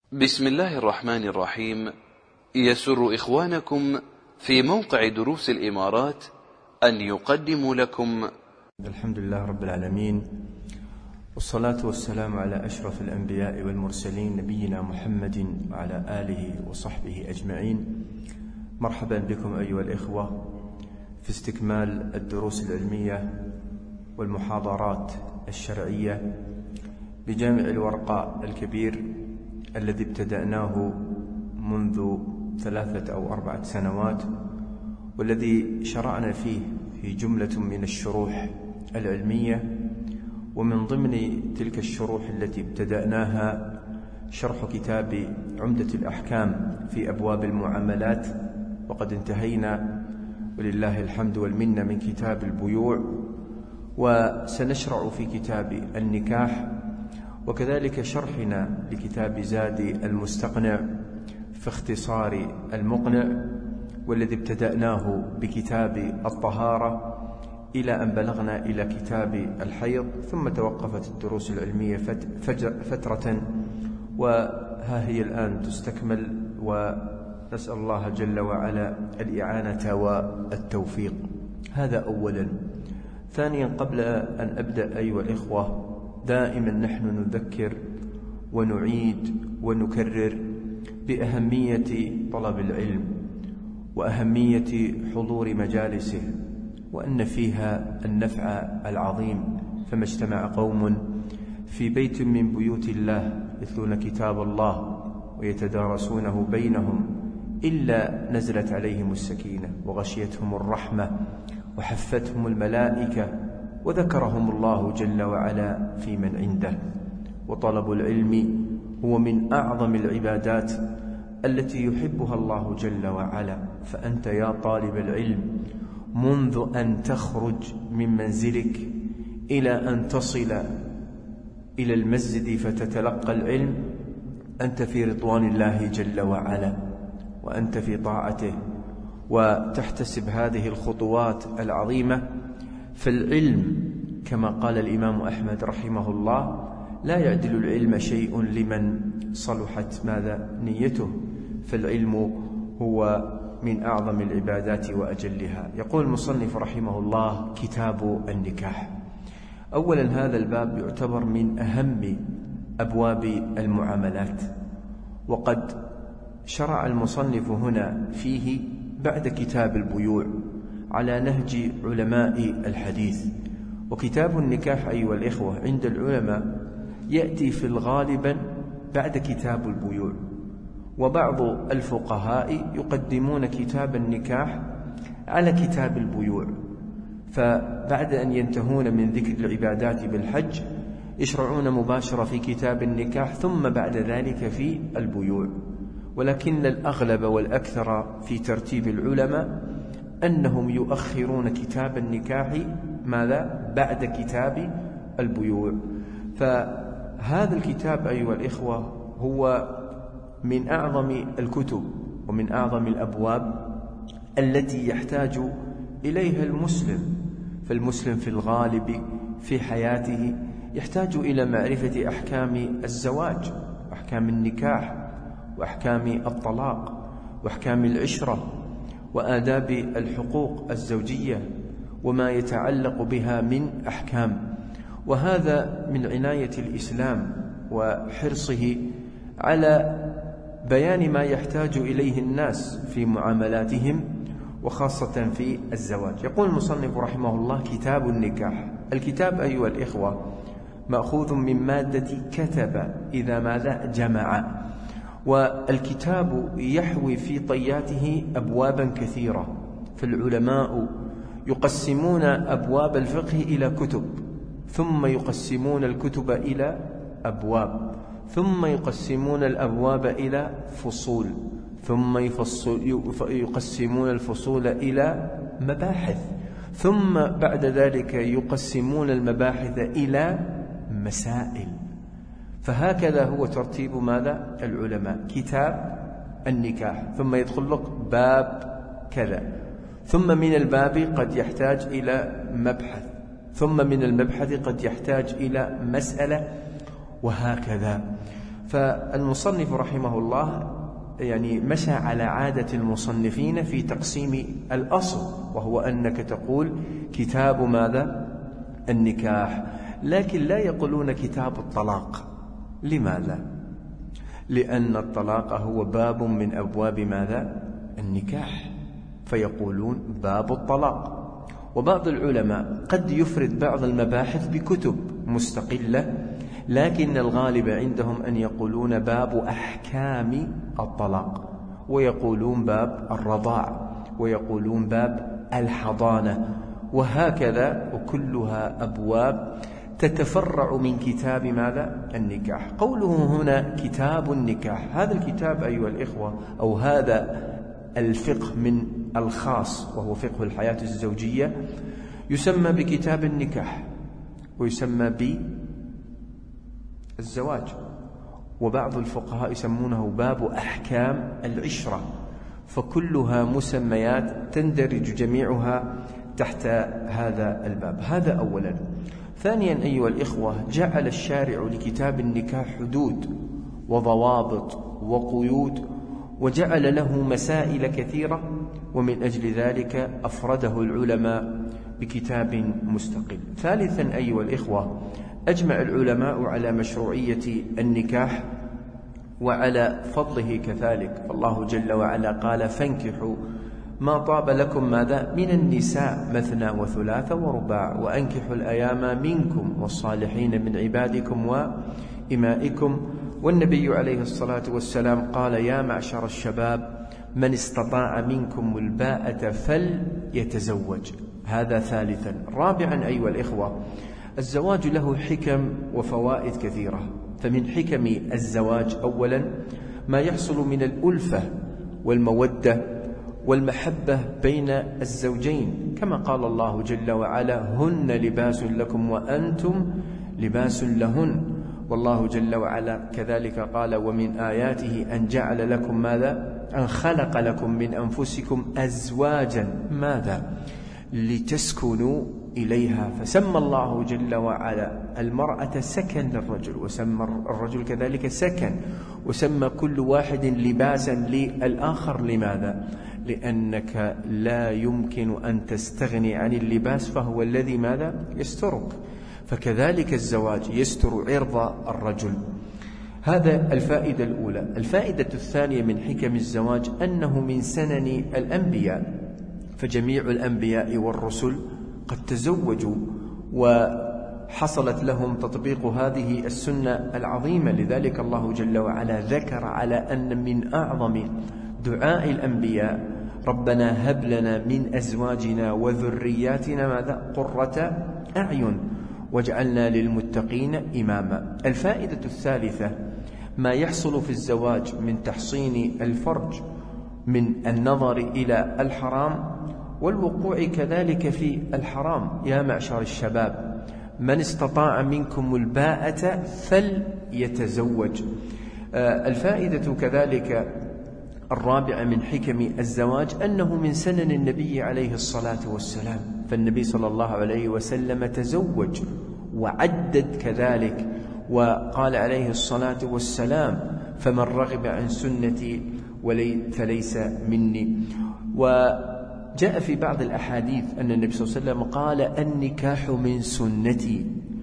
بسم الله الرحمن الرحيم. يسر إخوانكم في موقع دروس الإمارات أن يقدموا لكم الحمد لله رب العالمين، والصلاة والسلام على أشرف الأنبياء والمرسلين نبينا محمد وعلى آله وصحبه أجمعين. مرحبا بكم أيها الإخوة في استكمال الدروس العلمية والمحاضرات الشرعية بجامع الورقاء الكبير الذي ابتدأناه منذ 3 أو 4 سنوات، والذي شرعنا فيه في جملة من الشروح العلمية. ومن ضمن تلك الشروح التي ابتدأناها شرح كتاب عمدة الأحكام في أبواب المعاملات، وقد انتهينا ولله الحمد والمنة من كتاب البيوع، وسنشرع في كتاب النكاح، وكذلك شرحنا لكتاب زاد المستقنع في اختصار المقنع، والذي ابتدأناه بكتاب الطهارة إلى أن بلغنا إلى كتاب الحيض، ثم توقفت الدروس العلمية فترة، وها هي الآن تستكمل، ونسأل الله جل وعلا الإعانة والتوفيق. هذا أولا. ثانيا، قبل أن أبدأ أيها الإخوة، دائما نحن نذكر ونعيد ونكرر بأهمية طلب العلم وأهمية حضور مجالسه، وأن فيها النفع العظيم. فما اجتمع قوم في بيت من بيوت الله يتلون كتاب الله ويتدارسونه بينهم إلا نزلت عليهم السكينة وغشيتهم الرحمة وحفتهم الملائكة وذكرهم الله جل وعلا في من عنده. وطلب العلم هو من أعظم العبادات التي يحبها الله جل وعلا. فأنت يا طالب العلم، منذ أن تخرج من منزلك إلى أن تصل إلى المسجد فتتلقى العلم، أنت في رضوان الله جل وعلا، وأنت في طاعته، وتحتسب هذه الخطوات العظيمة. فالعلم كما قال الإمام أحمد رحمه الله: لا يعدل العلم شيء لمن صلحت نيته. فالعلم هو من أعظم العبادات وأجلها. يقول المصنف رحمه الله: كتاب النكاح. أولا، هذا الباب يعتبر من أهم أبواب المعاملات، وقد شرع المصنف هنا فيه بعد كتاب البيوع على نهج علماء الحديث. وكتاب النكاح أيها الإخوة عند العلماء يأتي في الغالب بعد كتاب البيوع، وبعض الفقهاء يقدمون كتاب النكاح على كتاب البيوع، فبعد أن ينتهون من ذكر العبادات بالحج يشرعون مباشرة في كتاب النكاح، ثم بعد ذلك في البيوع. ولكن الأغلب والأكثر في ترتيب العلماء أنهم يؤخرون كتاب النكاح بعد كتاب البيوع. فهذا الكتاب أيها الإخوة هو من أعظم الكتب ومن أعظم الأبواب التي يحتاج إليها المسلم. فالمسلم في الغالب في حياته يحتاج إلى معرفة أحكام الزواج وأحكام النكاح وأحكام الطلاق وأحكام العشرة وآداب الحقوق الزوجية وما يتعلق بها من أحكام. وهذا من عناية الإسلام وحرصه على بيان ما يحتاج إليه الناس في معاملاتهم، وخاصة في الزواج. يقول المصنف رحمه الله: كتاب النكاح. الكتاب أيها الإخوة مأخوذ من مادة كتب إذا جمع، والكتاب يحوي في طياته أبوابا كثيرة. فالعلماء يقسمون أبواب الفقه إلى كتب، ثم يقسمون الكتب إلى أبواب، ثم يقسمون الأبواب إلى فصول، ثم يقسمون الفصول إلى مباحث، ثم بعد ذلك يقسمون المباحث إلى مسائل. فهكذا هو ترتيب العلماء: كتاب النكاح، ثم يدخل لك باب كذا، ثم من الباب قد يحتاج إلى مبحث، ثم من المبحث قد يحتاج إلى مسألة، وهكذا. فالمصنف رحمه الله يعني مشى على عادة المصنفين في تقسيم الأصل، وهو أنك تقول كتاب ماذا؟ النكاح، لكن لا يقولون كتاب الطلاق. لماذا؟ لأن الطلاق هو باب من أبواب ماذا؟ النكاح، فيقولون باب الطلاق. وبعض العلماء قد يفرد بعض المباحث بكتب مستقلة، لكن الغالب عندهم أن يقولون باب أحكام الطلاق، ويقولون باب الرضاع، ويقولون باب الحضانة، وهكذا، وكلها أبواب تتفرع من كتاب ماذا؟ النكاح. قوله هنا كتاب النكاح، هذا الكتاب أيها الإخوة أو هذا الفقه من الخاص وهو فقه الحياة الزوجية يسمى بكتاب النكاح، ويسمى بالزواج، وبعض الفقهاء يسمونه باب أحكام العشرة، فكلها مسميات تندرج جميعها تحت هذا الباب. هذا أولا. ثانيا أيها الإخوة، جعل الشارع لكتاب النكاح حدود وضوابط وقيود، وجعل له مسائل كثيرة، ومن أجل ذلك أفرده العلماء بكتاب مستقل. ثالثا أيها الإخوة، أجمع العلماء على مشروعية النكاح وعلى فضله كذلك، فالله جل وعلا قال فانكحوا ما طاب لكم ماذا؟ من النساء مثنى وثلاث ورباع، وأنكحوا الأيام منكم والصالحين من عبادكم وإمائكم. والنبي عليه الصلاة والسلام قال يا معشر الشباب من استطاع منكم الباءة فليتزوج. هذا ثالثا. رابعا أيها الإخوة، الزواج له حكم وفوائد كثيرة، فمن حكم الزواج أولا ما يحصل من الألفة والمودة والمحبة بين الزوجين، كما قال الله جل وعلا هن لباس لكم وأنتم لباس لهن. والله جل وعلا كذلك قال ومن آياته أن جعل لكم ماذا؟ أن خلق لكم من أنفسكم أزواجا ماذا؟ لتسكنوا إليها، فسمى الله جل وعلا المرأة سكن للرجل، وسمى الرجل كذلك سكن، وسمى كل واحد لباسا للآخر. لماذا؟ لأنك لا يمكن أن تستغني عن اللباس، فهو الذي ماذا؟ يسترك. فكذلك الزواج يستر عرض الرجل. هذا الفائدة الأولى. الفائدة الثانية من حكم الزواج أنه من سنن الأنبياء، فجميع الأنبياء والرسل قد تزوجوا وحصلت لهم تطبيق هذه السنة العظيمة. لذلك الله جل وعلا ذكر على أن من أعظم دعاء الأنبياء ربنا هب لنا من أزواجنا وذرياتنا ماذا؟ قرة أعين واجعلنا للمتقين إماما. الفائدة الثالثة ما يحصل في الزواج من تحصين الفرج من النظر إلى الحرام والوقوع كذلك في الحرام. يا معشر الشباب من استطاع منكم الباءة فليتزوج. الفائدة كذلك الرابعة من حكم الزواج أنه من سنن النبي عليه الصلاة والسلام، فالنبي صلى الله عليه وسلم تزوج وعدد كذلك، وقال عليه الصلاة والسلام فمن رغب عن سنتي فليس مني. وجاء في بعض الأحاديث أن النبي صلى الله عليه وسلم قال النكاح من سنتي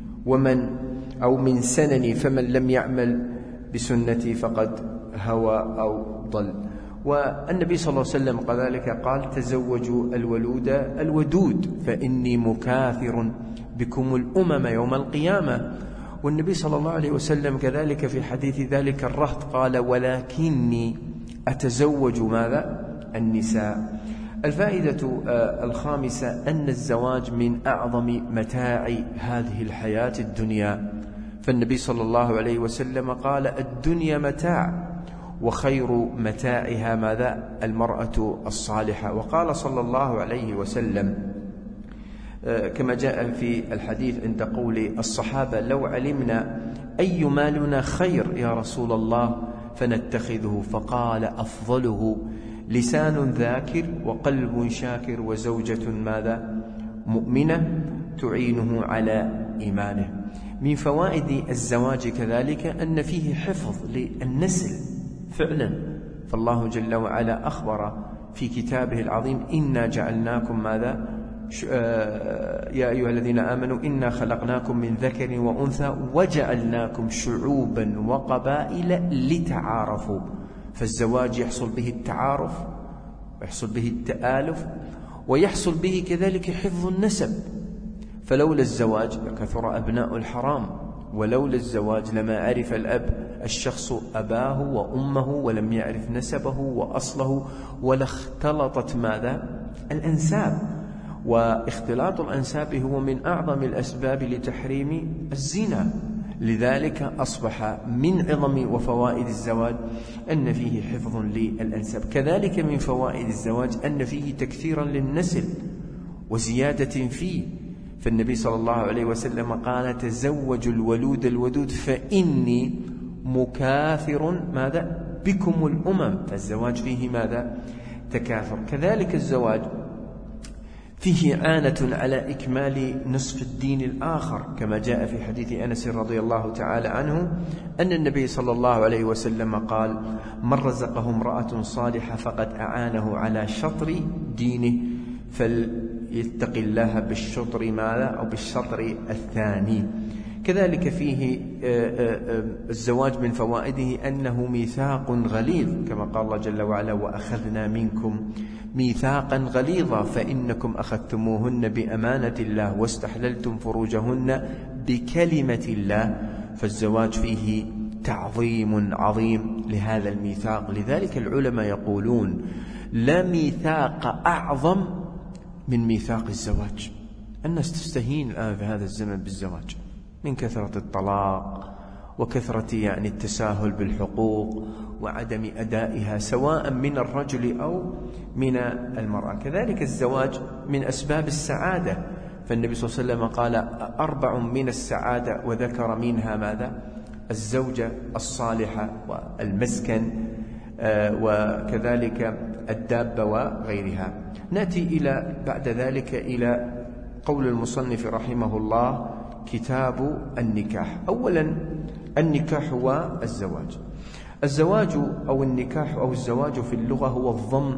من سنني، فمن لم يعمل بسنتي فقد هوى أو ضل. والنبي صلى الله عليه وسلم كذلك قال تزوجوا الولود الودود فإني مكاثر بكم الأمم يوم القيامة. والنبي صلى الله عليه وسلم كذلك في حديث ذلك الرهط قال ولكني أتزوج ماذا؟ النساء. الفائدة الخامسة أن الزواج من أعظم متاع هذه الحياة الدنيا، فالنبي صلى الله عليه وسلم قال الدنيا متاع وخير متاعها ماذا؟ المرأة الصالحة. وقال صلى الله عليه وسلم كما جاء في الحديث عند قول الصحابة لو علمنا أي مالنا خير يا رسول الله فنتخذه، فقال أفضله لسان ذاكر وقلب شاكر وزوجة ماذا؟ مؤمنة تعينه على إيمانه. من فوائد الزواج كذلك أن فيه حفظ للنسل فعلا، فالله جل وعلا أخبر في كتابه العظيم: إنا جعلناكم ماذا؟ يا أيها الذين آمنوا إنا خلقناكم من ذكر وأنثى وجعلناكم شعوبا وقبائل لتعارفوا. فالزواج يحصل به التعارف، ويحصل به التآلف، ويحصل به كذلك حفظ النسب. فلولا الزواج لكثر أبناء الحرام، ولولا الزواج لما عرف الأب الشخص أباه وأمه ولم يعرف نسبه وأصله، ولاختلطت ماذا؟ الأنساب. واختلاط الأنساب هو من أعظم الأسباب لتحريم الزنا. لذلك أصبح من عظم وفوائد الزواج أن فيه حفظ للأنساب. كذلك من فوائد الزواج أن فيه تكثيرا للنسل وزيادة فيه. فالنبي صلى الله عليه وسلم قال: تزوجوا الولود الودود فإني مكاثر ماذا؟ بكم الأمم. فالزواج فيه ماذا؟ تكاثر. كذلك الزواج فيه إعانة على إكمال نصف الدين الآخر، كما جاء في حديث أنس رضي الله تعالى عنه أن النبي صلى الله عليه وسلم قال: من رزقه امرأة صالحة فقد أعانه على شطر دينه، فليتق الله بالشطر ماذا؟ أو بالشطر الثاني. كذلك فيه الزواج من فوائده أنه ميثاق غليظ، كما قال الله جل وعلا: وأخذنا منكم ميثاقا غليظا فإنكم أخذتموهن بأمانة الله واستحللتم فروجهن بكلمة الله. فالزواج فيه تعظيم عظيم لهذا الميثاق. لذلك العلماء يقولون: لا ميثاق أعظم من ميثاق الزواج. الناس تستهين الآن في هذا الزمن بالزواج من كثرة الطلاق وكثرة التساهل بالحقوق وعدم أدائها سواء من الرجل أو من المرأة. كذلك الزواج من أسباب السعادة، فالنبي صلى الله عليه وسلم قال: 4 من السعادة، وذكر منها ماذا؟ الزوجة الصالحة والمسكن وكذلك الدابة وغيرها. نأتي إلى بعد ذلك إلى قول المصنف رحمه الله: كتاب النكاح. أولا النكاح والزواج. الزواج أو النكاح أو الزواج في اللغة هو الضم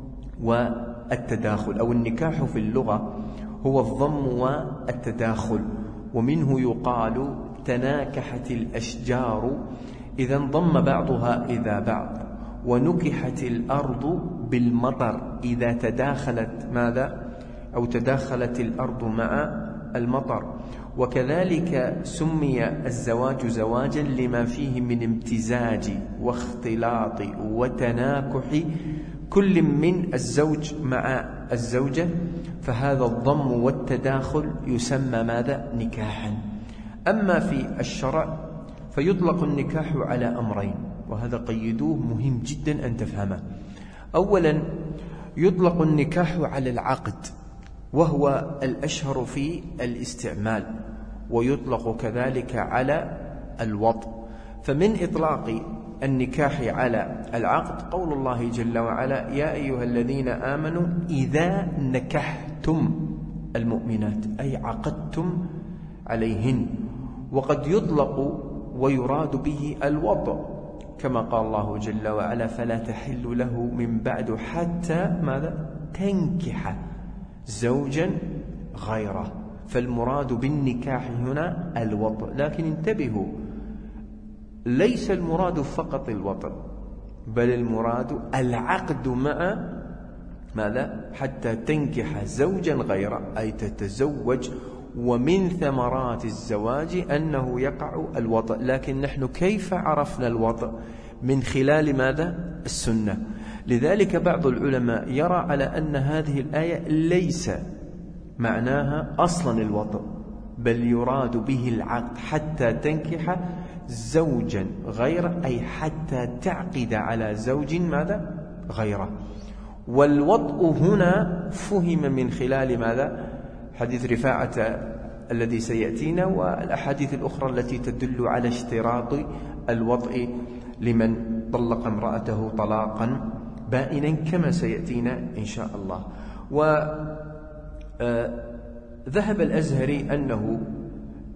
والتداخل، أو النكاح في اللغة هو الضم والتداخل. ومنه يقال: تناكحت الأشجار إذا انضم بعضها إلى بعض، ونكحت الأرض بالمطر إذا تداخلت ماذا؟ أو تداخلت الأرض مع المطر. وكذلك سمي الزواج زواجا لما فيه من امتزاج واختلاط وتناكح كل من الزوج مع الزوجة، فهذا الضم والتداخل يسمى ماذا؟ نكاحا. أما في الشرع فيطلق النكاح على أمرين، وهذا قيدوه مهم جدا أن تفهمه. أولا يطلق النكاح على العقد، وهو الأشهر في الاستعمال، ويطلق كذلك على الوطء. فمن إطلاق النكاح على العقد قول الله جل وعلا: يا أيها الذين آمنوا إذا نكحتم المؤمنات، أي عقدتم عليهن. وقد يطلق ويراد به الوطء، كما قال الله جل وعلا: فلا تحل له من بعد حتى ماذا؟ تنكح زوجا غيره. فالمراد بالنكاح هنا الوطء. لكن انتبهوا، ليس المراد فقط الوطء، بل المراد العقد مع ماذا؟ حتى تنكح زوجا غيره، أي تتزوج. ومن ثمرات الزواج أنه يقع الوطء. لكن نحن كيف عرفنا الوطء؟ من خلال ماذا؟ السنة. لذلك بعض العلماء يرى على أن هذه الآية ليس معناها أصلا الوطء، بل يراد به العقد حتى تنكح زوجا غيره، أي حتى تعقد على زوج ماذا؟ غيره. والوطء هنا فهم من خلال ماذا؟ حديث رفاعة الذي سيأتينا، والأحاديث الأخرى التي تدل على اشتراط الوطء لمن طلق امرأته طلاقا بائنا، كما سيأتينا إن شاء الله. وذهب الأزهري أنه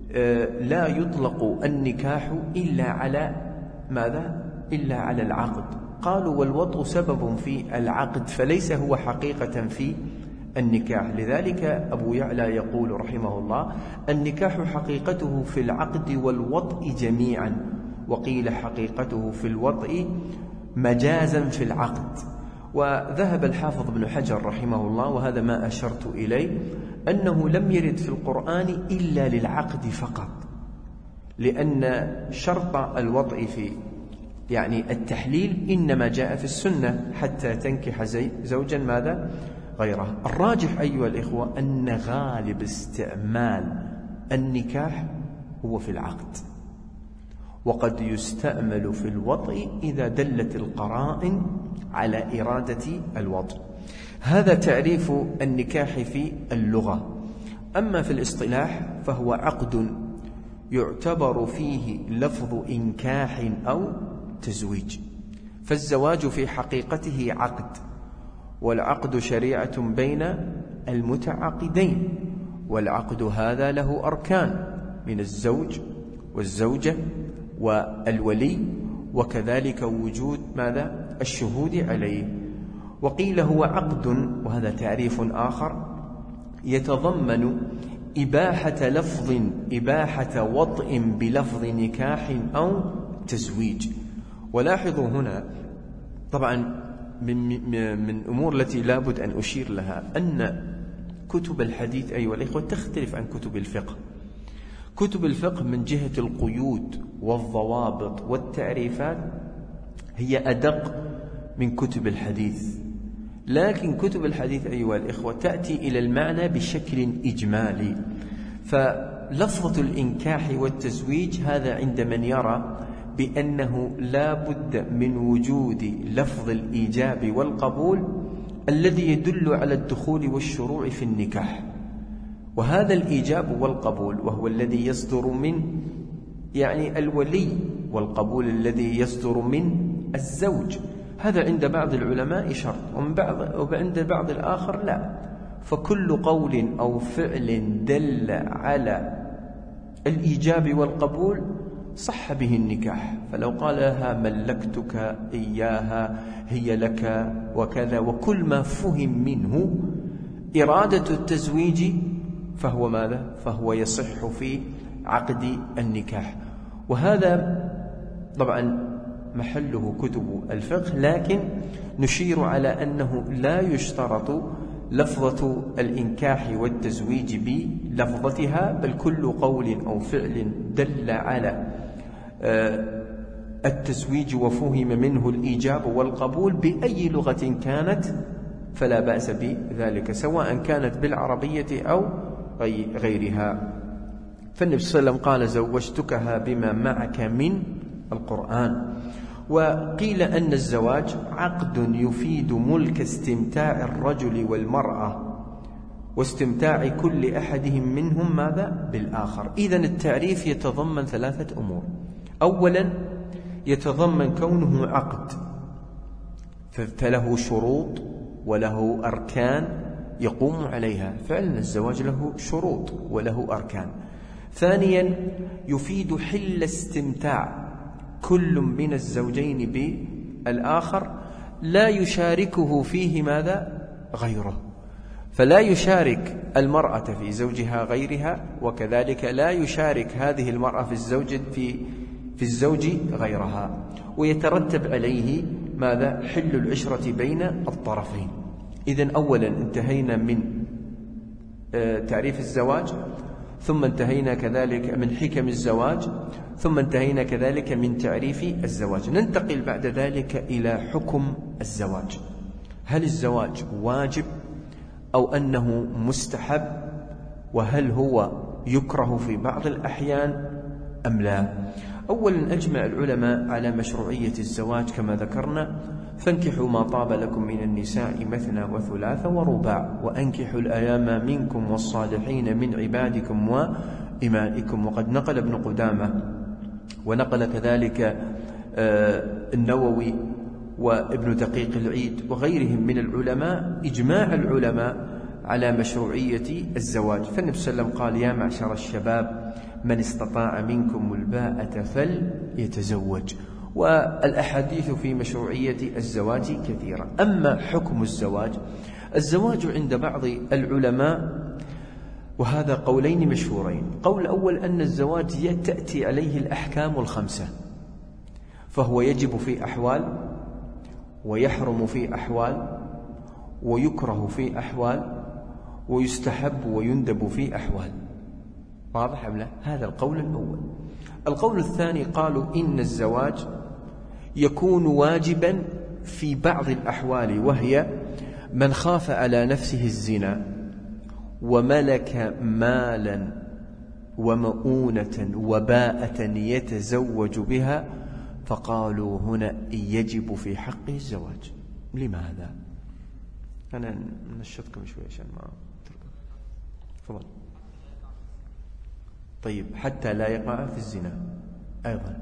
لا يطلق النكاح إلا على ماذا؟ إلا على العقد. قالوا والوطء سبب في العقد فليس هو حقيقة في النكاح. لذلك أبو يعلى يقول رحمه الله: النكاح حقيقته في العقد والوطء جميعا، وقيل حقيقته في الوطء مجازا في العقد. وذهب الحافظ ابن حجر رحمه الله، وهذا ما أشرت إليه، أنه لم يرد في القرآن إلا للعقد فقط، لأن شرط الوطء في يعني التحليل إنما جاء في السنة حتى تنكح زوجا ماذا؟ غيره. الراجح أيها الإخوة أن غالب استعمال النكاح هو في العقد، وقد يستعمل في الوطء إذا دلت القرائن على إرادة الوطء. هذا تعريف النكاح في اللغة. أما في الاصطلاح فهو عقد يعتبر فيه لفظ إنكاح أو تزويج. فالزواج في حقيقته عقد، والعقد شريعة بين المتعاقدين، والعقد هذا له أركان من الزوج والزوجة والولي، وكذلك وجود ماذا؟ الشهود عليه. وقيل هو عقد، وهذا تعريف آخر، يتضمن إباحة وطء بلفظ نكاح أو تزويج. ولاحظوا هنا طبعا من أمور التي لابد أن أشير لها أن كتب الحديث أيها الإخوة تختلف عن كتب الفقه. كتب الفقه من جهة القيود والضوابط والتعريفات هي أدق من كتب الحديث، لكن كتب الحديث أيها الإخوة تأتي إلى المعنى بشكل إجمالي. فلفظة الإنكاح والتزويج هذا عند من يرى بأنه لا بد من وجود لفظ الإيجاب والقبول الذي يدل على الدخول والشروع في النكاح، وهذا الإيجاب والقبول وهو الذي يصدر من يعني الولي، والقبول الذي يصدر من الزوج. هذا عند بعض العلماء شرط، وعند بعض الآخر لا. فكل قول أو فعل دل على الإيجاب والقبول صح به النكاح. فلو قال لها ملكتك إياها، هي لك وكذا، وكل ما فهم منه إرادة التزويج فهو ماذا؟ فهو يصح في عقد النكاح. وهذا طبعا محله كتب الفقه، لكن نشير على أنه لا يشترط لفظة الإنكاح والتزويج بلفظتها، بل كل قول أو فعل دل على التزويج وفهم منه الإيجاب والقبول بأي لغة كانت فلا بأس بذلك، سواء كانت بالعربية أو غيرها. فالنبي صلى الله عليه وسلم قال زوجتكها بما معك من القرآن. وقيل أن الزواج عقد يفيد ملك استمتاع الرجل والمرأة واستمتاع كل أحدهم منهم ماذا؟ بالآخر. إذن التعريف يتضمن ثلاثة أمور. أولا يتضمن كونه عقد، فله شروط وله أركان يقوم عليها. فعلا الزواج له شروط وله أركان. ثانيا يفيد حل استمتاع كل من الزوجين بالآخر، لا يشاركه فيه ماذا؟ غيره. فلا يشارك المرأة في زوجها غيرها، وكذلك لا يشارك هذه المرأة في الزوج غيرها. ويترتب عليه ماذا؟ حل العشرة بين الطرفين. إذن أولا انتهينا من تعريف الزواج، ثم انتهينا كذلك من حكم الزواج، ثم انتهينا كذلك من تعريف الزواج. ننتقل بعد ذلك إلى حكم الزواج. هل الزواج واجب أو أنه مستحب؟ وهل هو يكره في بعض الأحيان أم لا؟ أولا أجمع العلماء على مشروعية الزواج كما ذكرنا: فانكحوا ما طاب لكم من النساء مثنى وثلاث ورباع، وأنكحوا الأيام منكم والصالحين من عبادكم وإمائكم. وقد نقل ابن قدامة ونقل كذلك النووي وابن دقيق العيد وغيرهم من العلماء إجماع العلماء على مشروعية الزواج. فالنبي صلى الله عليه وسلم قال: يا معشر الشباب من استطاع منكم الباءة فليتزوج. والأحاديث في مشروعية الزواج كثيرة. أما حكم الزواج عند بعض العلماء، وهذا قولين مشهورين. قول أول أن الزواج تأتي عليه الأحكام الخمسة، فهو يجب في أحوال، ويحرم في أحوال، ويكره في أحوال، ويستحب ويندب في أحوال. واضح أم لا؟ هذا القول الأول. القول الثاني قالوا إن الزواج يكون واجبا في بعض الأحوال، وهي من خاف على نفسه الزنا وملك مالا ومؤونة وباءة يتزوج بها، فقالوا هنا يجب في حقه الزواج. لماذا؟ أنا نشطكم شوي عشان ما تفضل. طيب، حتى لا يقع في الزنا أيضا.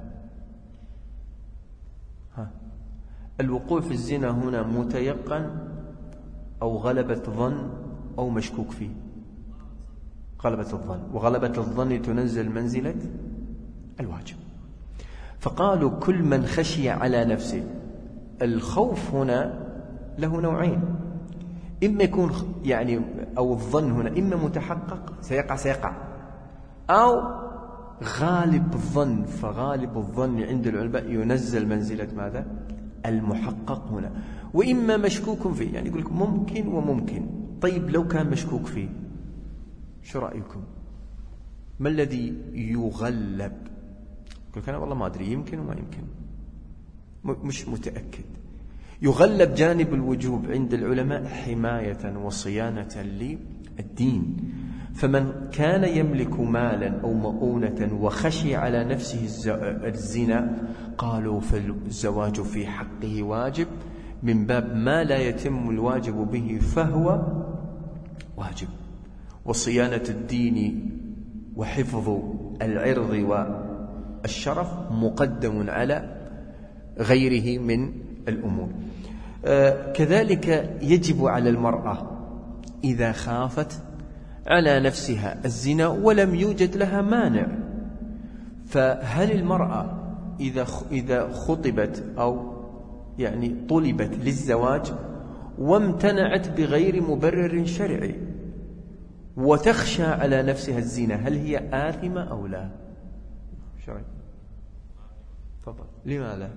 الوقوع في الزنا هنا متيقن أو غلبة ظن أو مشكوك فيه؟ غلبة الظن، وغلبة الظن تنزل منزلة الواجب. فقالوا كل من خشي على نفسه. الخوف هنا له نوعين، إما يكون أو الظن هنا إما متحقق سيقع، أو غالب الظن. فغالب الظن عند العلماء ينزل منزلة ماذا؟ المحقق هنا. وإما مشكوك فيه، يعني يقول لك ممكن وممكن. طيب لو كان مشكوك فيه، شو رأيكم؟ ما الذي يغلب؟ يقول لك أنا والله ما أدري، يمكن وما يمكن، مش متأكد. يغلب جانب الوجوب عند العلماء حماية وصيانة للدين. فمن كان يملك مالا أو مؤونة وخشي على نفسه الزنا، قالوا فالزواج في حقه واجب، من باب ما لا يتم الواجب به فهو واجب. وصيانة الدين وحفظ العرض والشرف مقدم على غيره من الأمور. كذلك يجب على المرأة إذا خافت على نفسها الزنا ولم يوجد لها مانع، فهل المرأة إذا خطبت أو طلبت للزواج وامتنعت بغير مبرر شرعي وتخشى على نفسها الزنا، هل هي آثمة أو لا؟ شرعي. تفضل. لماذا؟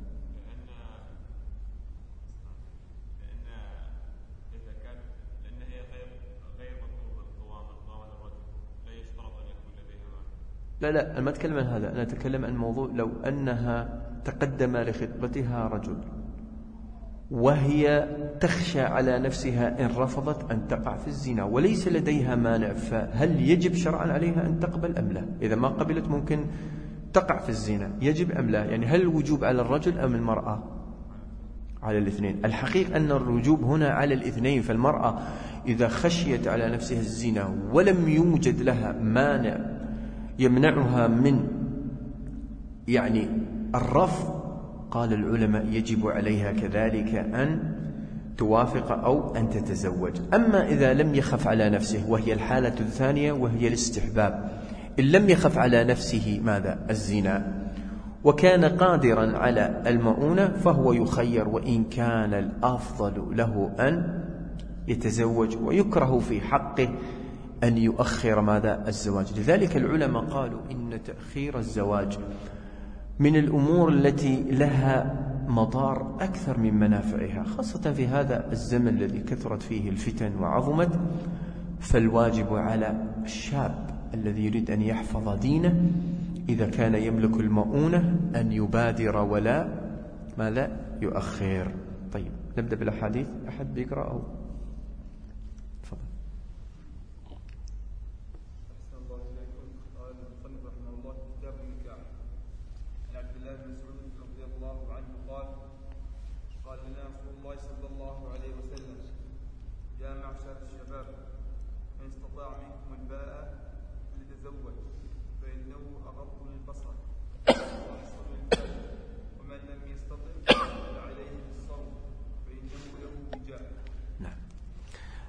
لا أنا ما أتكلم عن هذا، أنا أتكلم عن موضوع لو أنها تقدم لخطبتها رجل وهي تخشى على نفسها إن رفضت أن تقع في الزنا وليس لديها مانع، فهل يجب شرعا عليها أن تقبل أم لا؟ إذا ما قبلت ممكن تقع في الزنا، يجب أم لا؟ هل الوجوب على الرجل أم المرأة؟ على الاثنين. الحقيقة أن الوجوب هنا على الاثنين. فالمرأة إذا خشيت على نفسها الزنا ولم يوجد لها مانع يمنعها من الرفض، قال العلماء يجب عليها كذلك أن توافق أو أن تتزوج. أما إذا لم يخف على نفسه، وهي الحالة الثانية وهي الاستحباب، إن لم يخف على نفسه ماذا؟ الزنا، وكان قادرا على المؤونة، فهو يخير، وإن كان الأفضل له أن يتزوج، ويكره في حقه أن يؤخر ماذا؟ الزواج. لذلك العلماء قالوا إن تأخير الزواج من الأمور التي لها مضار أكثر من منافعها، خاصة في هذا الزمن الذي كثرت فيه الفتن وعظمت. فالواجب على الشاب الذي يريد أن يحفظ دينه إذا كان يملك المؤونة أن يبادر ولا ماذا؟ يؤخر. طيب نبدأ بالأحاديث. أحد بيقرأ أو تفضل.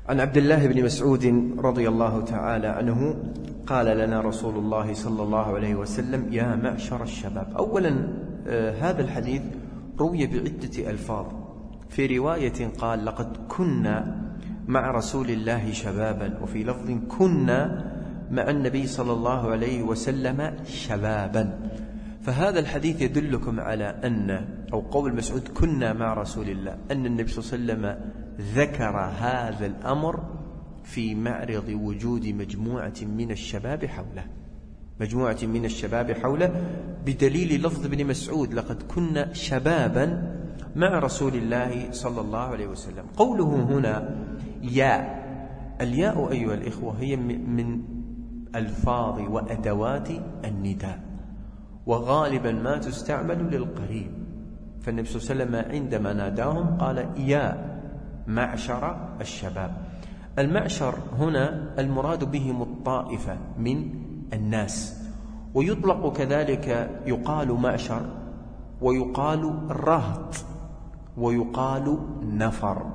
عن عبد الله بن مسعود رضي الله تعالى عنه قال لنا رسول الله صلى الله عليه وسلم: يا معشر الشباب. أولا هذا الحديث روي بعدة ألفاظ. في رواية قال: لقد كنا مع رسول الله شبابا، وفي لفظ: كنا مع النبي صلى الله عليه وسلم شبابا. فهذا الحديث يدلكم على أن، أو قول مسعود كنا مع رسول الله، أن النبي صلى الله عليه وسلم ذكر هذا الأمر في معرض وجود مجموعة من الشباب حوله، مجموعة من الشباب حوله، بدليل لفظ ابن مسعود: لقد كنا شبابا مع رسول الله صلى الله عليه وسلم. قوله هنا يا، الياء أيها الإخوة هي من ألفاظ وأدوات النداء، وغالبا ما تستعمل للقريب. فالنبي صلى الله عليه وسلم عندما ناداهم قال: يا معشر الشباب. المعشر هنا المراد بهم الطائفة من الناس، ويطلق كذلك، يقال معشر ويقال رهط ويقال نفر.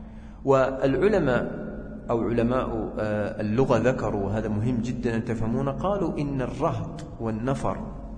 والعلماء أو علماء اللغة ذكروا، هذا مهم جدا أن تفهمون، قالوا إن الرهط والنفر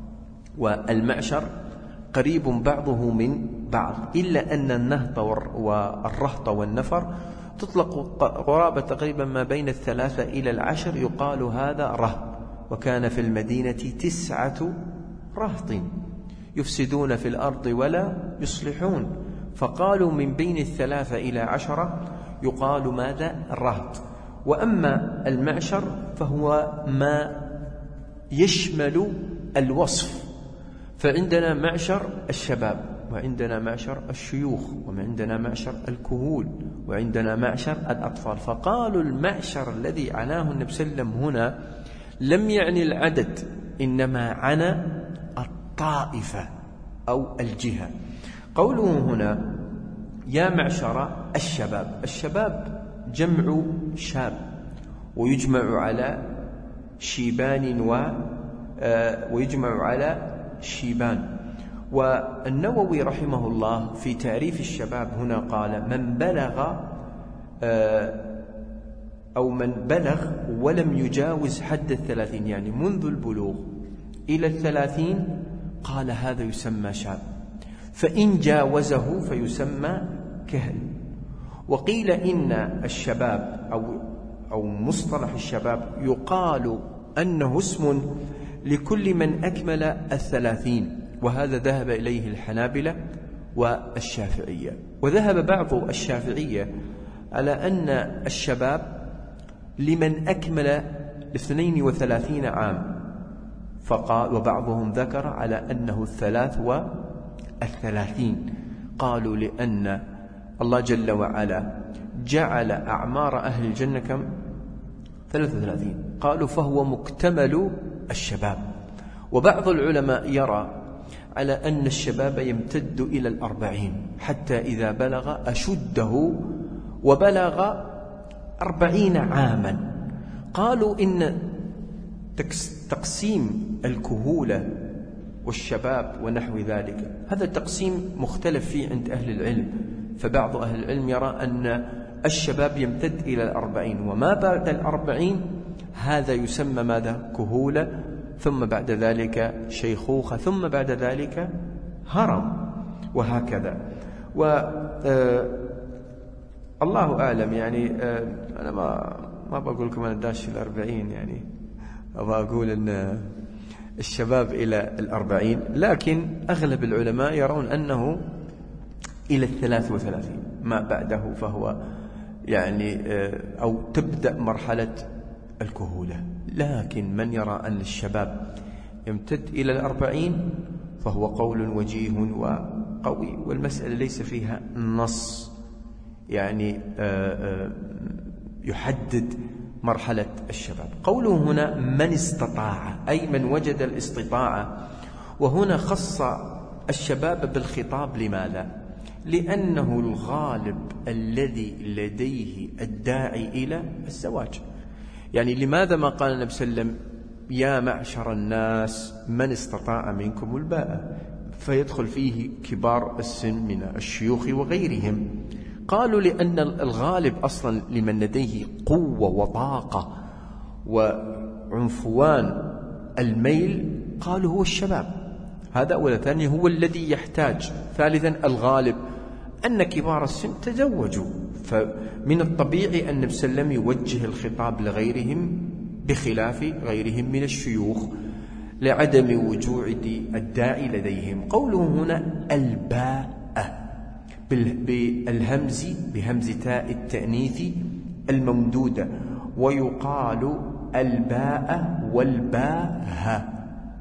والمعشر قريب بعضه من بعض، إلا أن النهط والرهط والنفر تطلق قرابة تقريبا ما بين 3 إلى 10، يقال هذا رهط. وكان في المدينة 9 رهط يفسدون في الأرض ولا يصلحون، فقالوا من بين 3 إلى 10 يقال ماذا؟ رهط. وأما المعشر فهو ما يشمل الوصف، فعندنا معشر الشباب، وعندنا معشر الشيوخ، وعندنا معشر الكهول، وعندنا معشر الأطفال. فقالوا المعشر الذي عناه النبي صلى الله عليه وسلم هنا لم يعني العدد، إنما عنى الطائفة أو الجهة. قوله هنا يا معشر الشباب، الشباب جمع شاب، ويجمع على شيبان ويجمع على شيبان. والنووي رحمه الله في تعريف الشباب هنا قال: من بلغ أو من بلغ ولم يجاوز حد 30، يعني منذ البلوغ إلى 30 قال هذا يسمى شاب، فإن جاوزه فيسمى كهل. وقيل إن الشباب أو مصطلح الشباب يقال أنه اسم لكل من أكمل 30، وهذا ذهب إليه الحنابلة والشافعية. وذهب بعض الشافعية على أن الشباب لمن أكمل 32 عام فقال، وبعضهم ذكر على أنه 33. قالوا لأن الله جل وعلا جعل أعمار أهل الجنة كم؟ 33. قالوا فهو مكتمل الشباب. وبعض العلماء يرى على أن الشباب يمتد إلى 40، حتى إذا بلغ أشده وبلغ 40 عاما. قالوا إن تقسيم الكهولة والشباب ونحو ذلك هذا تقسيم مختلف فيه عند أهل العلم، فبعض أهل العلم يرى أن الشباب يمتد إلى 40، وما بعد 40 هذا يسمى ماذا؟ كهولة، ثم بعد ذلك شيخوخة، ثم بعد ذلك هرم، وهكذا. الله أعلم. يعني أنا ما بقول لكم أنا داش في 40، يعني أبغى أقول أن الشباب إلى 40، لكن أغلب العلماء يرون أنه إلى 33، ما بعده فهو يعني أو تبدأ مرحلة الكهولة. لكن من يرى أن الشباب يمتد إلى 40 فهو قول وجيه وقوي، والمسألة ليس فيها نص يعني يحدد مرحلة الشباب. قوله هنا من استطاع، أي من وجد الاستطاعة. وهنا خص الشباب بالخطاب. لماذا؟ لأنه الغالب الذي لديه الداعي إلى الزواج. يعني لماذا ما قال النبي صلى الله عليه وسلم يا معشر الناس من استطاع منكم الباءة، فيدخل فيه كبار السن من الشيوخ وغيرهم. قالوا لأن الغالب أصلا لمن لديه قوة وطاقة وعنفوان الميل قالوا هو الشباب، هذا أولا. ثانيا هو الذي يحتاج. ثالثا الغالب أن كبار السن تزوجوا، فمن الطبيعي أن النبي صلى الله عليه وسلم يوجه الخطاب لغيرهم بخلاف غيرهم من الشيوخ لعدم وجود الداعي لديهم. قوله هنا الباء بالهمز بهمز تاء التأنيث الممدودة، ويقال الباء والباء.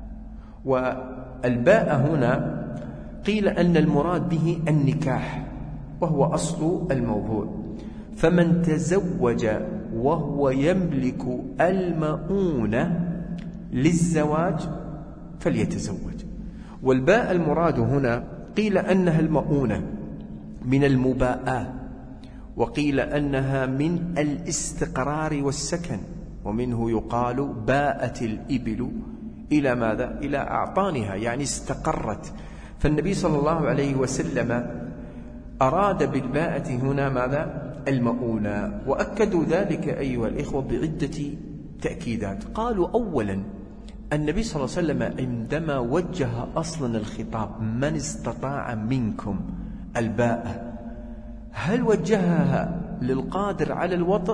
والباء هنا قيل أن المراد به النكاح، وهو أصل الموضوع. فمن تزوج وهو يملك المؤونة للزواج فليتزوج. والباء المراد هنا قيل أنها المؤونة من المباءة، وقيل أنها من الاستقرار والسكن، ومنه يقال باءت الإبل إلى ماذا؟ إلى أعطانها، يعني استقرت. فالنبي صلى الله عليه وسلم أراد بالباءة هنا ماذا؟ المؤونة. وأكدوا ذلك أيها الإخوة بعدة تأكيدات. قالوا أولا النبي صلى الله عليه وسلم عندما وجه أصلا الخطاب من استطاع منكم الباءة، هل وجهها للقادر على الوطء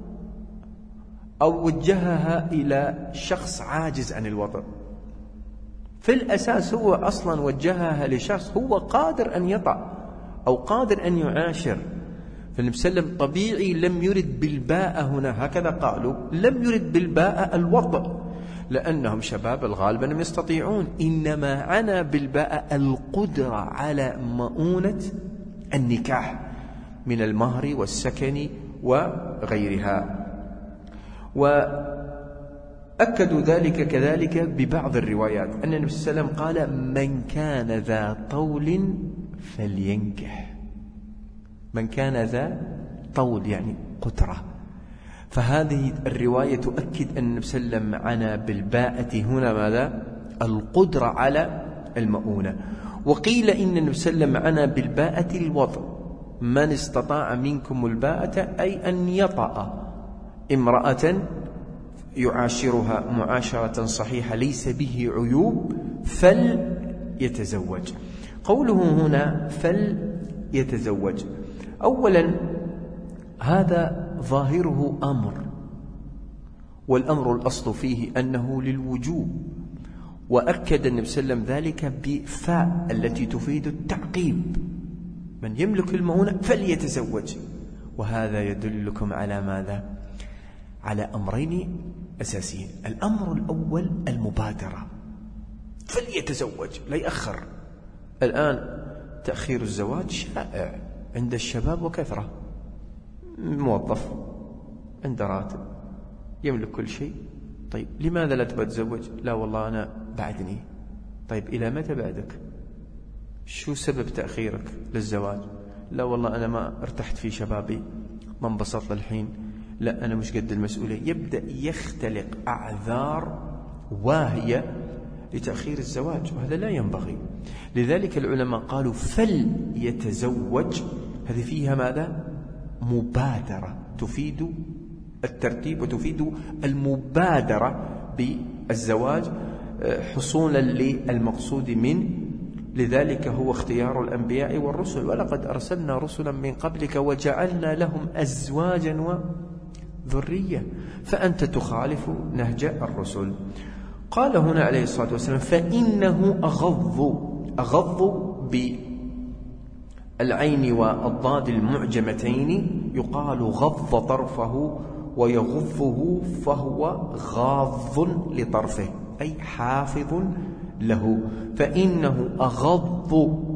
أو وجهها إلى شخص عاجز عن الوطء؟ في الأساس هو أصلا وجهها لشخص هو قادر أن يطأ أو قادر أن يعاشر. فالنبي صلى الله عليه وسلم طبيعي لم يرد بالباء هنا، هكذا قالوا، لم يرد بالباء الوطء لأنهم شباب الغالب أنهم يستطيعون، إنما عنا بالباء القدرة على مؤونة النكاح من المهر والسكن وغيرها. وأكدوا ذلك كذلك ببعض الروايات أن النبي صلى الله عليه وسلم قال من كان ذا طول فلينكح. من كان ذا طول يعني قدرة. فهذه الرواية تؤكد أن النبي صلى الله عليه وسلم عنا بالباءة هنا ماذا؟ القدرة على المؤونة. وقيل إن النبي صلى الله عليه وسلم عنا بالباءة الوطء، من استطاع منكم الباءة أي أن يطأ امرأة يعاشرها معاشرة صحيحة ليس به عيوب فليتزوج. قوله هنا فليتزوج، أولا هذا ظاهره أمر، والأمر الأصل فيه أنه للوجوب، وأكد النبي صلى الله عليه وسلم ذلك بفاء التي تفيد التعقيب، من يملك المؤونة فليتزوج. وهذا يدلكم على ماذا؟ على أمرين أساسيين. الأمر الأول المبادرة، فليتزوج لا يأخر. الآن تأخير الزواج شائع عند الشباب وكثرة، موظف عنده راتب يملك كل شيء، طيب لماذا لا تبغى تتزوج؟ لا والله أنا بعدني. طيب إلى متى بعدك؟ شو سبب تأخيرك للزواج؟ لا والله أنا ما ارتحت في شبابي، ما انبسطت الحين، لا أنا مش قد المسؤولية. يبدأ يختلق أعذار واهية لتأخير الزواج، وهذا لا ينبغي. لذلك العلماء قالوا فليتزوج، هذه فيها ماذا؟ مبادرة، تفيد الترتيب وتفيد المبادرة بالزواج حصولا للمقصود منه. لذلك هو اختيار الأنبياء والرسل، ولقد أرسلنا رسلا من قبلك وجعلنا لهم أزواجا وذرية، فأنت تخالف نهج الرسل. قال هنا عليه الصلاة والسلام فإنه أغض بالعين والضاد المعجمتين، يقال غض طرفه ويغضه، فهو غاض لطرفه أي حافظ له. فإنه أغض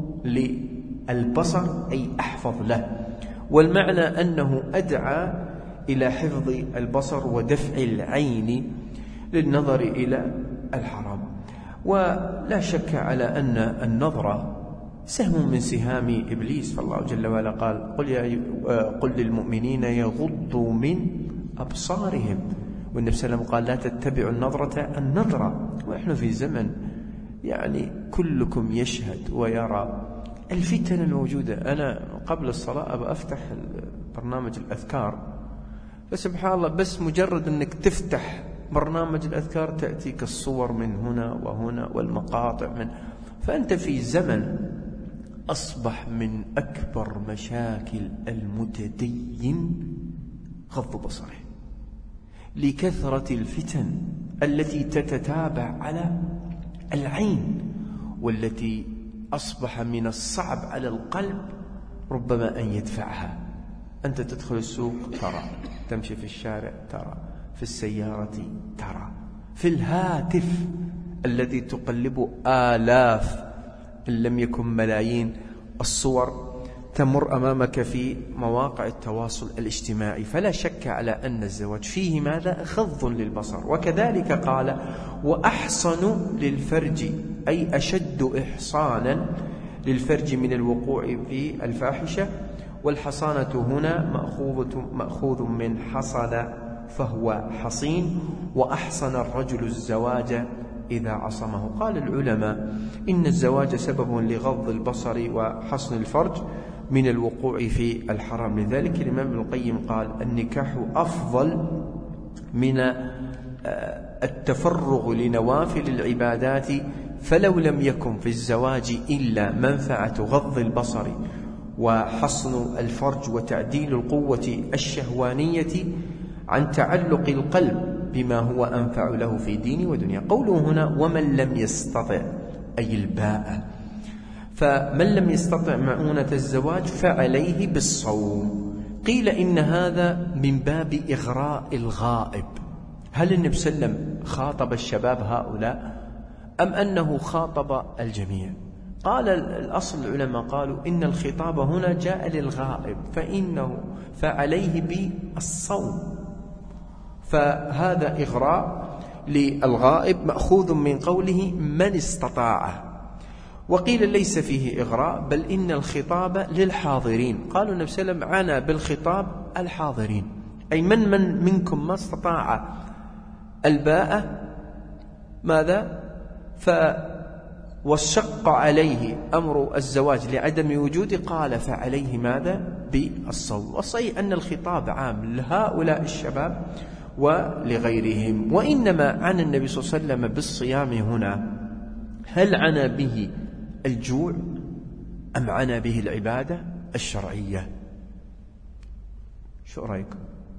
للبصر أي أحفظ له، والمعنى أنه أدعى إلى حفظ البصر ودفع العين للنظر إلى الحرام. ولا شك على أن النظر سهم من سهام إبليس، فالله جل وعلا قال قل للمؤمنين يغضوا من أبصارهم، والنبي صلى الله عليه وسلم قال لا تتبعوا النظرة. ونحن في زمن يعني كلكم يشهد ويرى الفتن الموجودة. أنا قبل الصلاة أبى أفتح برنامج الأذكار، فسبحان الله بس مجرد أنك تفتح برنامج الأذكار تأتيك الصور من هنا وهنا والمقاطع من، فأنت في زمن أصبح من أكبر مشاكل المتدين غض بصره لكثرة الفتن التي تتتابع على العين، والتي أصبح من الصعب على القلب ربما أن يدفعها. أنت تدخل السوق ترى، تمشي في الشارع ترى، في السيارة ترى، في الهاتف الذي تقلب آلاف إن لم يكن ملايين الصور تمر أمامك في مواقع التواصل الاجتماعي. فلا شك على أن الزواج فيه ماذا؟ غض للبصر. وكذلك قال وأحصن للفرج، أي أشد إحصانا للفرج من الوقوع في الفاحشة. والحصانة هنا مأخوذ من حصن فهو حصين، وأحصن الرجل الزواج إذا عصمه. قال العلماء إن الزواج سبب لغض البصر وحصن الفرج من الوقوع في الحرام. لذلك الإمام ابن القيم قال النكاح أفضل من التفرغ لنوافل العبادات، فلو لم يكن في الزواج إلا منفعة غض البصر وحصن الفرج وتعديل القوة الشهوانية عن تعلق القلب بما هو أنفع له في دينه ودنيا. قوله هنا ومن لم يستطع أي الباء، فمن لم يستطع مؤونة الزواج فعليه بالصوم. قيل إن هذا من باب إغراء الغائب. هل النبي صلى الله عليه وسلم خاطب الشباب هؤلاء أم أنه خاطب الجميع؟ قال الأصل العلماء قالوا إن الخطاب هنا جاء للغائب فعليه بالصوم، فهذا إغراء للغائب مأخوذ من قوله من استطاع. وقيل ليس فيه إغراء بل إن الخطاب للحاضرين. قالوا النبي صلى الله عليه وسلم عنى بالخطاب الحاضرين، أي من منكم ما استطاع الباء ماذا وشق عليه أمر الزواج لعدم وجود، قال فعليه ماذا بالصوم. والصحيح أن الخطاب عام لهؤلاء الشباب ولغيرهم. وإنما عن النبي صلى الله عليه وسلم بالصيام هنا هل عنا به الجوع أم عنا به العبادة الشرعية؟ شو رأيكم؟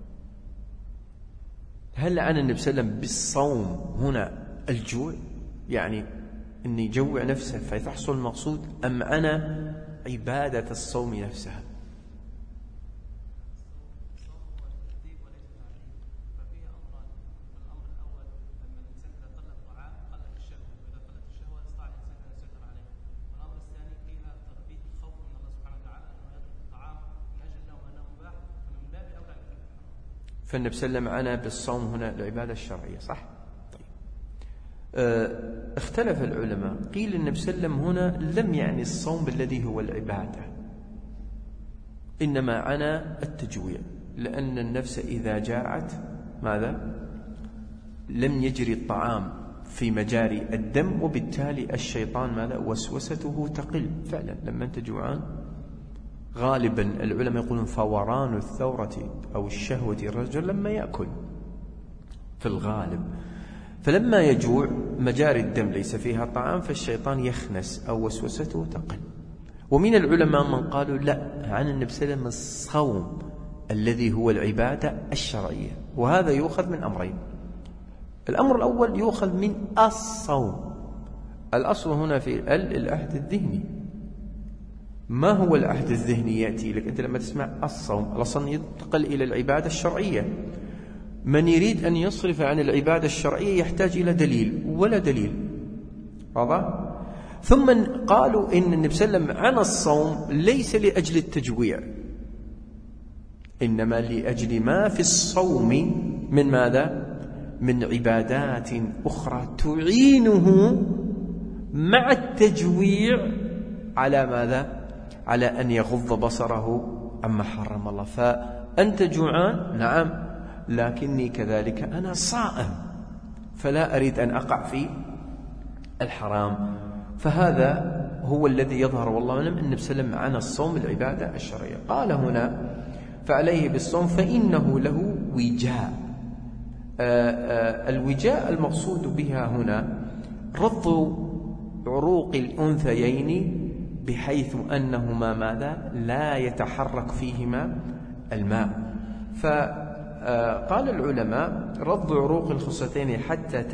هل عنا النبي صلى الله عليه وسلم بالصوم هنا الجوع، يعني أن يجوع نفسه فيتحصل المقصود، أم عنا عبادة الصوم نفسها؟ فالنبي صلى الله عليه وسلم عنا بالصوم هنا العبادة الشرعية، صح؟ طيب. اختلف العلماء، قيل النبي صلى الله عليه وسلم هنا لم يعني الصوم بالذي هو العبادة، إنما عنا التجويع، لأن النفس إذا جاعت ماذا؟ لم يجري الطعام في مجاري الدم، وبالتالي الشيطان ماذا؟ وسوسته تقل. فعلا لما أنت جوعان غالبا العلماء يقولون فوران الثورة أو الشهوة الرجل لما يأكل في الغالب، فلما يجوع مجاري الدم ليس فيها طعام فالشيطان يخنس أو وسوسته تقل. ومن العلماء من قالوا لا، عن النبي صلى الله عليه وسلم الصوم الذي هو العبادة الشرعية. وهذا يؤخذ من أمرين. الأمر الأول يؤخذ من الصوم. الأصل هنا في العهد الذهني. ما هو العهد الذهني؟ يأتي لك أنت لما تسمع الصوم، الأصل ينتقل إلى العبادة الشرعية. من يريد أن يصرف عن العبادة الشرعية يحتاج إلى دليل، ولا دليل. واضح؟ ثم قالوا إن النبي صلى الله عليه وسلم عن الصوم ليس لأجل التجويع، إنما لأجل ما في الصوم من ماذا؟ من عبادات أخرى تعينه مع التجويع على ماذا؟ على أن يغض بصره عما حرم الله. فأنت جوعان، نعم، لكني كذلك أنا صائم، فلا أريد أن أقع في الحرام. فهذا هو الذي يظهر والله أعلم أن بسلم عن الصوم العبادة الشرعية. قال هنا فعليه بالصوم فإنه له وجاء. الوجاء المقصود بها هنا رض عروق الأنثيين بحيث أنهما ماذا لا يتحرك فيهما الماء. فقال العلماء رض عروق الخصتين حتى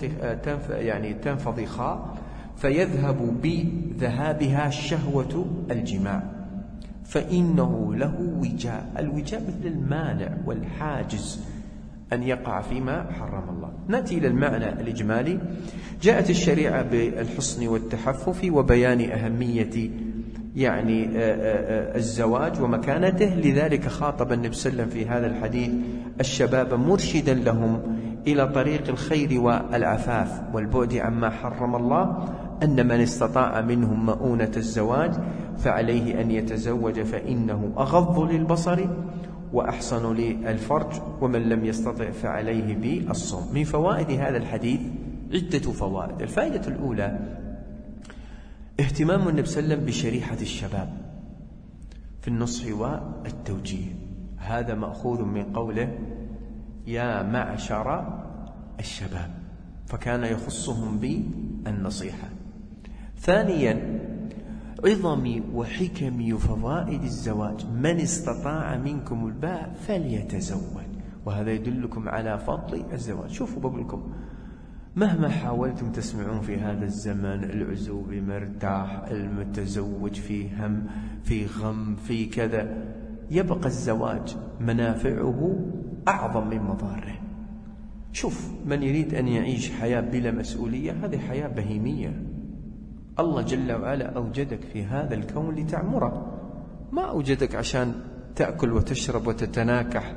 تنفضخا فيذهب بذهابها شهوة الجماع، فإنه له وجاء. الوجاء مثل المانع والحاجز أن يقع فيما حرم الله. نأتي إلى المعنى الإجمالي. جاءت الشريعة بالحصن والتحفف وبيان أهمية الزواج ومكانته، لذلك خاطب النبي صلى الله عليه وسلم في هذا الحديث الشباب مرشدا لهم إلى طريق الخير والعفاف والبعد عما حرم الله، أن من استطاع منهم مؤونة الزواج فعليه أن يتزوج فإنه أغض للبصر وأحصن للفرج، ومن لم يستطع فعليه بالصوم. من فوائد هذا الحديث عدة فوائد. الفائدة الأولى اهتمام النبي صلى الله عليه وسلم بشريحة الشباب في النصح والتوجيه. هذا مأخوذ من قوله يا معشر الشباب، فكان يخصهم بالنصيحة. ثانيا عظم وحكم وفوائد الزواج، من استطاع منكم الباء فليتزوج، وهذا يدلكم على فضل الزواج. شوفوا بقولكم مهما حاولتم تسمعون في هذا الزمن العزوب مرتاح، المتزوج في هم في غم في كذا، يبقى الزواج منافعه أعظم من مضاره. شوف من يريد أن يعيش حياة بلا مسؤولية هذه حياة بهيمية. الله جل وعلا أوجدك في هذا الكون لتعمره، ما أوجدك عشان تأكل وتشرب وتتناكح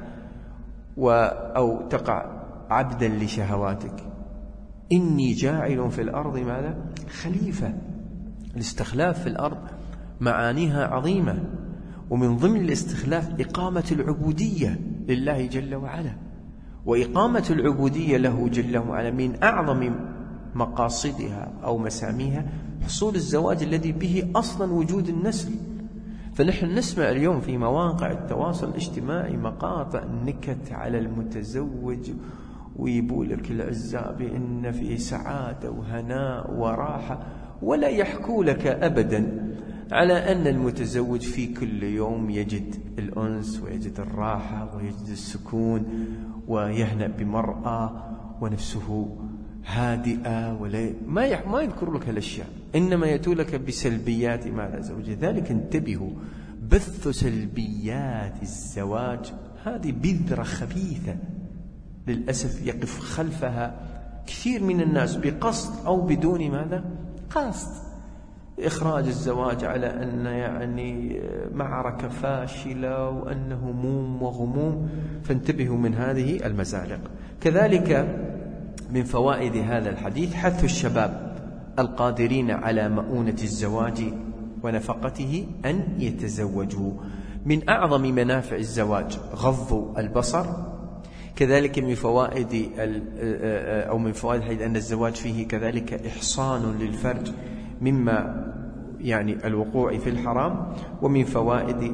أو تقع عبدا لشهواتك. إني جاعل في الأرض ماذا؟ خليفة. الاستخلاف في الأرض معانيها عظيمة، ومن ضمن الاستخلاف إقامة العبودية لله جل وعلا، وإقامة العبودية له جل وعلا من أعظم مقاصدها أو مساميها حصول الزواج الذي به أصلا وجود النسل. فنحن نسمع اليوم في مواقع التواصل الاجتماعي مقاطع نكت على المتزوج، ويبولك الأعزاء بأن في سعادة وهناء وراحة، ولا يحكوا لك أبدا على أن المتزوج في كل يوم يجد الأنس ويجد الراحة ويجد السكون ويهنأ بمرأة ونفسه هادئة، ما يذكر لك الأشياء، إنما يأتوا لك بسلبيات مع زوجه. ذلك انتبهوا، بث سلبيات الزواج هذه بذرة خبيثة للأسف يقف خلفها كثير من الناس بقصد أو بدون ماذا؟ قصد. إخراج الزواج على أن معركة فاشلة وأنه هموم وغموم، فانتبهوا من هذه المزالق. كذلك من فوائد هذا الحديث حث الشباب القادرين على مؤونة الزواج ونفقته أن يتزوجوا. من أعظم منافع الزواج غض البصر. كذلك من فوائد من فوائد الحديث أن الزواج فيه كذلك إحصان للفرج مما الوقوع في الحرام. ومن فوائد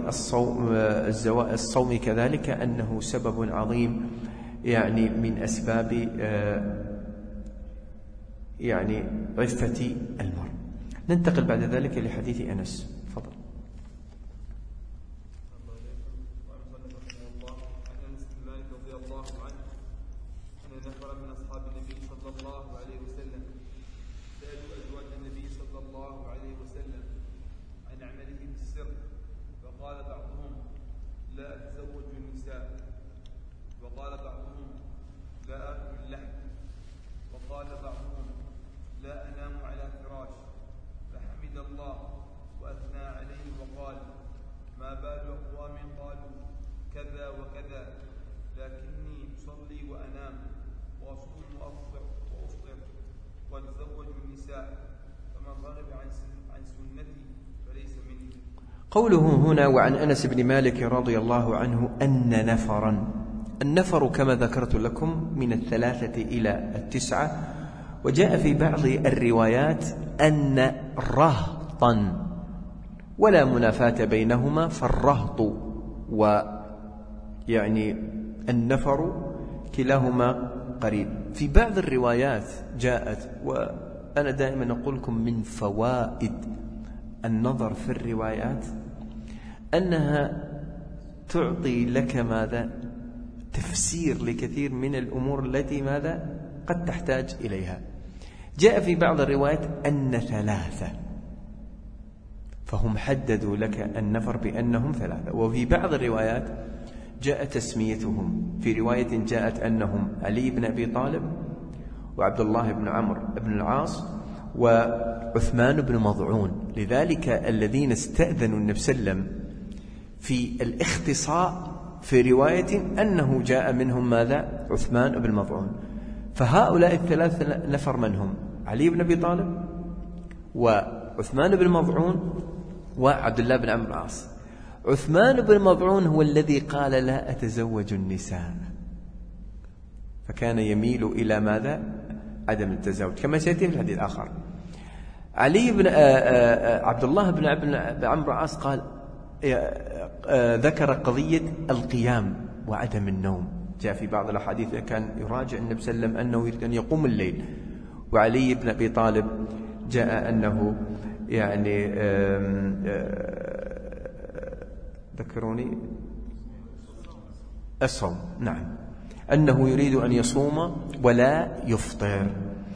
الصوم كذلك أنه سبب عظيم من أسباب عفة المرء. ننتقل بعد ذلك لحديث أنس. تفضل. قوله هنا وعن أنس بن مالك رضي الله عنه أن نفرا، النفر كما ذكرت لكم من 3 إلى 9، وجاء في بعض الروايات أن رهطا رهطا ولا منافاة بينهما، فالرهط ويعني النفر كلاهما قريب. في بعض الروايات جاءت، وأنا دائما أقول لكم من فوائد النظر في الروايات أنها تعطي لك ماذا؟ تفسير لكثير من الأمور التي ماذا؟ قد تحتاج إليها. جاء في بعض الروايات أن 3، فهم حددوا لك النفر بأنهم 3. وفي بعض الروايات جاء تسميتهم. في رواية جاءت أنهم علي بن أبي طالب وعبد الله بن عمرو بن العاص وعثمان بن مضعون. لذلك الذين استأذنوا النبي صلى الله عليه وسلم في الاختصاء في رواية أنه جاء منهم ماذا؟ عثمان بن مضعون. فهؤلاء 3 نفر من هم؟ علي بن أبي طالب وعثمان بن مضعون وعبد الله بن عمرو بن العاص. عثمان بن مضعون هو الذي قال لا أتزوج النساء، فكان يميل إلى ماذا؟ عدم التزوج كما سيأتي في الحديث الآخر. علي بن عبد الله بن عمرو بن العاص قال ذكر قضية القيام وعدم النوم. جاء في بعض الأحاديث كان يراجع النبي صلى الله عليه وسلم أنه يريد أن يقوم الليل. وعلي بن أبي طالب جاء أنه يعني ذكروني الصوم، نعم، أنه يريد أن يصوم ولا يفطر.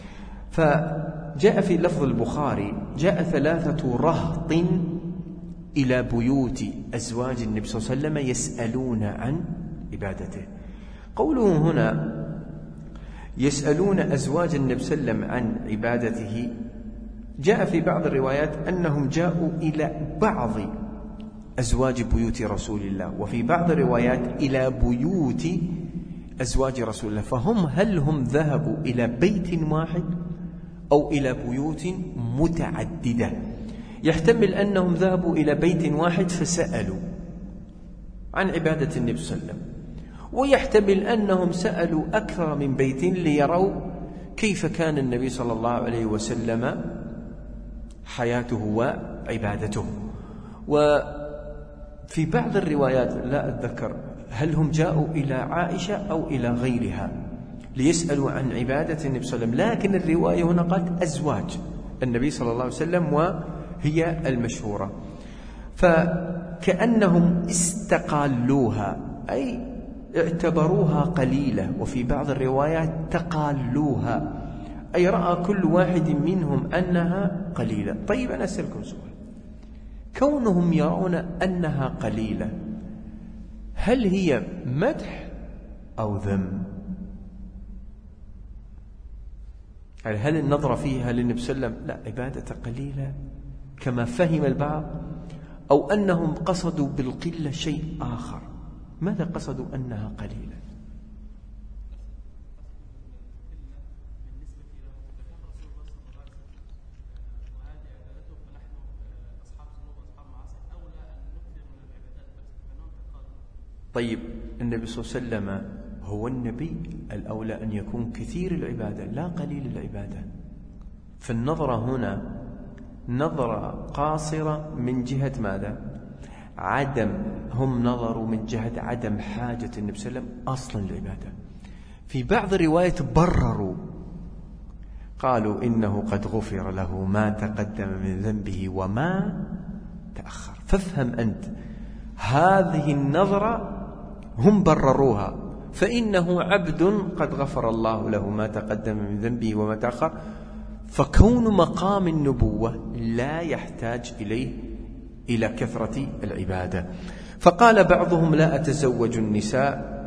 فجاء في لفظ البخاري جاء 3 رهط إلى بيوت أزواج النبي صلى الله عليه وسلم يسألون عن عبادته. قوله هنا يسألون أزواج النبي صلى الله عليه وسلم عن عبادته، جاء في بعض الروايات أنهم جاءوا إلى بعض أزواج بيوت رسول الله، وفي بعض الروايات إلى بيوت أزواج رسول الله. فهم هل هم ذهبوا إلى بيت واحد أو إلى بيوت متعددة؟ يحتمل أنهم ذهبوا إلى بيت واحد فسألوا عن عبادة النبي صلى الله عليه وسلم، ويحتمل أنهم سألوا أكثر من بيت ليروا كيف كان النبي صلى الله عليه وسلم حياته وعبادته. وفي بعض الروايات لا أتذكر هل هم جاءوا إلى عائشة أو إلى غيرها ليسألوا عن عبادة النبي صلى الله عليه وسلم، لكن الرواية هنا قالت أزواج النبي صلى الله عليه وسلم وهي المشهورة. فكأنهم استقالوها أي اعتبروها قليلة، وفي بعض الروايات تقالوها أي رأى كل واحد منهم أنها قليلة. طيب أنا أسألكم سؤال، كونهم يرون أنها قليلة هل هي مدح أو ذم؟ هل النظرة فيها للنبي صلى الله عليه وسلم لا عبادة قليلة كما فهم البعض، أو أنهم قصدوا بالقلة شيء آخر؟ ماذا قصدوا أنها قليلة؟ طيب النبي صلى الله عليه وسلم هو النبي الأولى أن يكون كثير العبادة لا قليل العبادة. فالنظرة هنا نظرة قاصرة من جهة ماذا؟ هم نظروا من جهة عدم حاجة النبي صلى الله عليه وسلم أصلا العبادة. في بعض الروايات برروا قالوا إنه قد غفر له ما تقدم من ذنبه وما تأخر. فافهم أنت هذه النظرة هم برروها، فإنه عبد قد غفر الله له ما تقدم من ذنبه وما تأخر، فكون مقام النبوة لا يحتاج إلى كثرة العبادة. فقال بعضهم لا أتزوج النساء.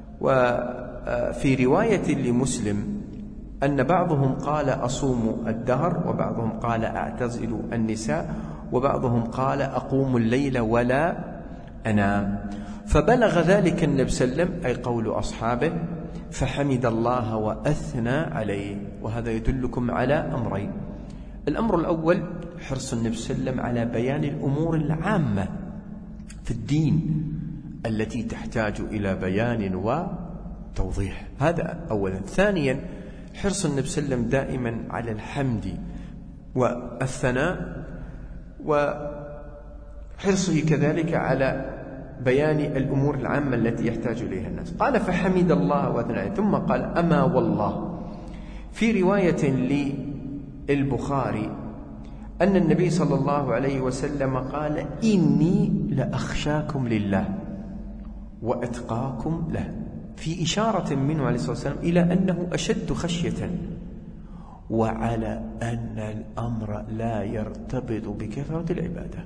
وفي رواية لمسلم أن بعضهم قال أصوم الدهر، وبعضهم قال أعتزل النساء، وبعضهم قال أقوم الليل ولا أنام. فبلغ ذلك النبي صلى الله عليه وسلم أي قول أصحابه فحمد الله وأثنى عليه. وهذا يدلكم على أمرين: الأمر الأول حرص النبي صلى الله عليه وسلم على بيان الأمور العامة في الدين التي تحتاج إلى بيان وتوضيح، هذا أولا. ثانيا حرص النبي صلى الله عليه وسلم دائما على الحمد والثناء وحرصه كذلك على بيان الأمور العامة التي يحتاج إليها الناس. قال فحمد الله وأثنى عليه، ثم قال أما والله. في رواية للبخاري أن النبي صلى الله عليه وسلم قال إني لأخشاكم لله وأتقاكم له، في إشارة منه عليه الصلاة والسلام إلى أنه أشد خشية، وعلى أن الأمر لا يرتبط بكثرة العبادة،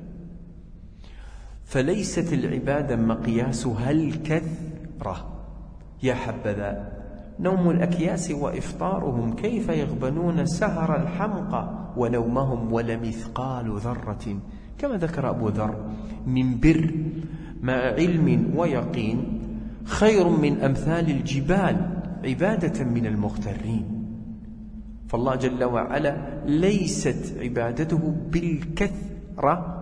فليست العبادة مقياسها الكثرة. يا حبذا نوم الأكياس وإفطارهم، كيف يغبنون سهر الحمقى ونومهم ولمثقال ذرة، كما ذكر أبو ذر من بر مع علم ويقين خير من أمثال الجبال عبادة من المغترين. فالله جل وعلا ليست عبادته بالكثرة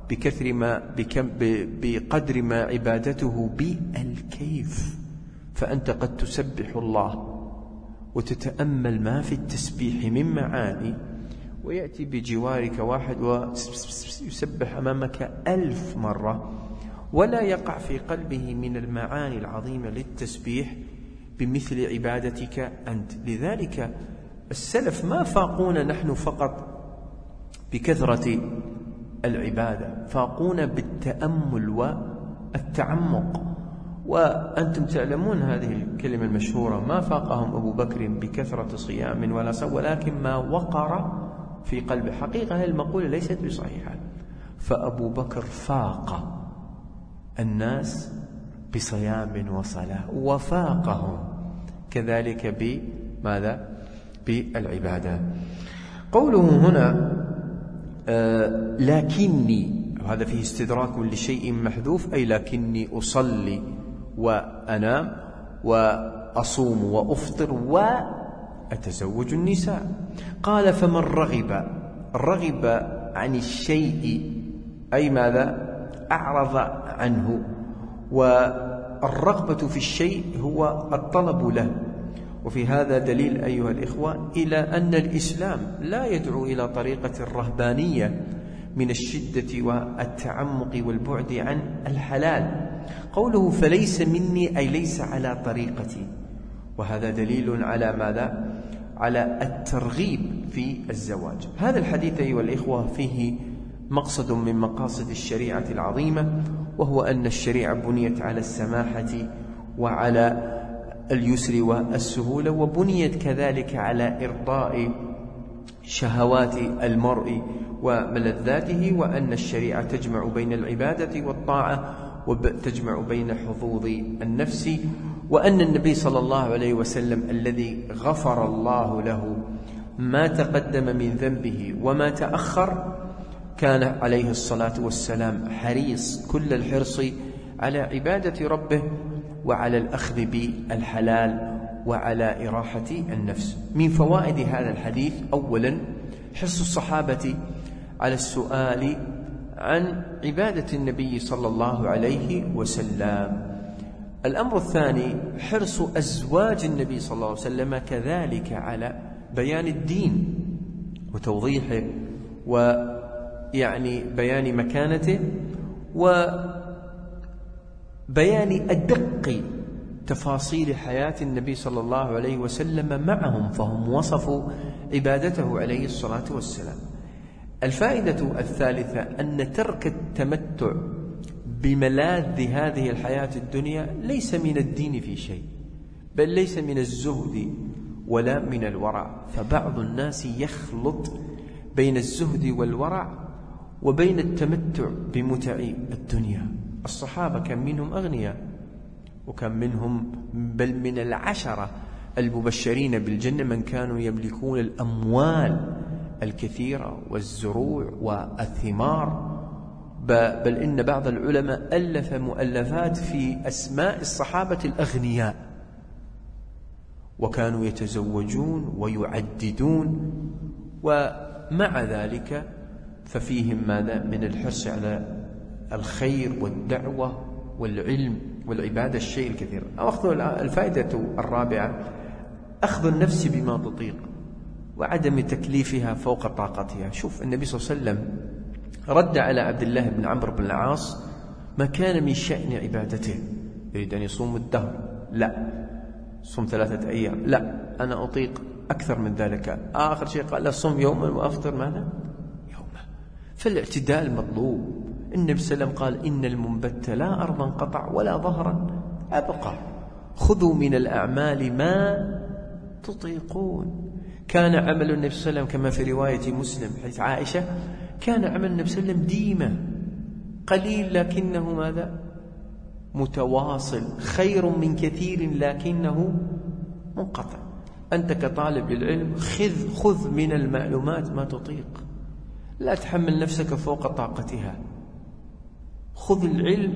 بقدر ما عبادته بالكيف. فأنت قد تسبح الله وتتأمل ما في التسبيح من معاني، ويأتي بجوارك واحد ويسبح أمامك 1000 مرة ولا يقع في قلبه من المعاني العظيمة للتسبيح بمثل عبادتك أنت. لذلك السلف ما فاقون نحن فقط بكثرة العبادة، فاقون بالتأمل والتعمق. وأنتم تعلمون هذه الكلمة المشهورة: ما فاقهم أبو بكر بكثرة صيام ولا صوم ولكن ما وقر في قلبه. حقيقة هذه المقولة ليست بصحيحة، فأبو بكر فاق الناس بصيام وصلاة، وفاقهم كذلك بماذا؟ بالعبادة. قوله هنا لكني، هذا فيه استدراك لشيء محذوف، أي لكني أصلي وأنام وأصوم وأفطر وأتزوج النساء. قال فمن رغب عن الشيء أي ماذا؟ أعرض عنه. والرغبة في الشيء هو الطلب له. وفي هذا دليل أيها الإخوة إلى أن الإسلام لا يدعو إلى طريقة الرهبانية من الشدة والتعمق والبعد عن الحلال. قوله فليس مني أي ليس على طريقتي، وهذا دليل على ماذا؟ على الترغيب في الزواج. هذا الحديث أيها الإخوة فيه مقصد من مقاصد الشريعة العظيمة، وهو أن الشريعة بنيت على السماحة وعلى اليسر والسهولة، وبنيت كذلك على إرضاء شهوات المرء وملذاته، وأن الشريعة تجمع بين العبادة والطاعة وتجمع بين حظوظ النفس، وأن النبي صلى الله عليه وسلم الذي غفر الله له ما تقدم من ذنبه وما تأخر كان عليه الصلاة والسلام حريص كل الحرص على عبادة ربه وعلى الأخذ بالحلال وعلى إراحة النفس. من فوائد هذا الحديث: أولا حرص الصحابة على السؤال عن عبادة النبي صلى الله عليه وسلم. الأمر الثاني حرص أزواج النبي صلى الله عليه وسلم كذلك على بيان الدين وتوضيحه ويعني بيان مكانته وبيان أدق تفاصيل حياة النبي صلى الله عليه وسلم معهم، فهم وصفوا عبادته عليه الصلاة والسلام. الفائدة الثالثة أن ترك التمتع بملاذ هذه الحياة الدنيا ليس من الدين في شيء، بل ليس من الزهد ولا من الورع. فبعض الناس يخلط بين الزهد والورع وبين التمتع بمتع الدنيا. الصحابة كم منهم أغنياء، وكم منهم بل من 10 المبشرين بالجنة من كانوا يملكون الأموال الكثيرة والزروع والثمار، بل إن بعض العلماء ألف مؤلفات في أسماء الصحابة الأغنياء، وكانوا يتزوجون ويعددون، ومع ذلك ففيهم ماذا؟ من الحرص على الخير والدعوة والعلم والعبادة الشيء الكثير. الفائدة الرابعة أخذ النفس بما تطيق وعدم تكليفها فوق طاقتها. شوف النبي صلى الله عليه وسلم رد على عبد الله بن عمرو بن العاص: ما كان من شأن عبادته، يريد أن يصوم الدهر، لا. صوم 3 أيام، لا، أنا أطيق أكثر من ذلك. آخر شيء قال له: صوم يوما وأفطر ماذا؟ يوما. فالاعتدال مطلوب. النبي صلى الله عليه وسلم قال: إن المنبت لا أرضا قطع ولا ظهرا أبقى، خذوا من الأعمال ما تطيقون. كان عمل النبي صلى الله عليه وسلم كما في رواية مسلم حديث عائشة، كان عمل النبي صلى الله عليه وسلم ديمة، قليل لكنه ماذا؟ متواصل، خير من كثير لكنه منقطع. أنت كطالب للعلم خذ من المعلومات ما تطيق، لا تحمل نفسك فوق طاقتها. خذ العلم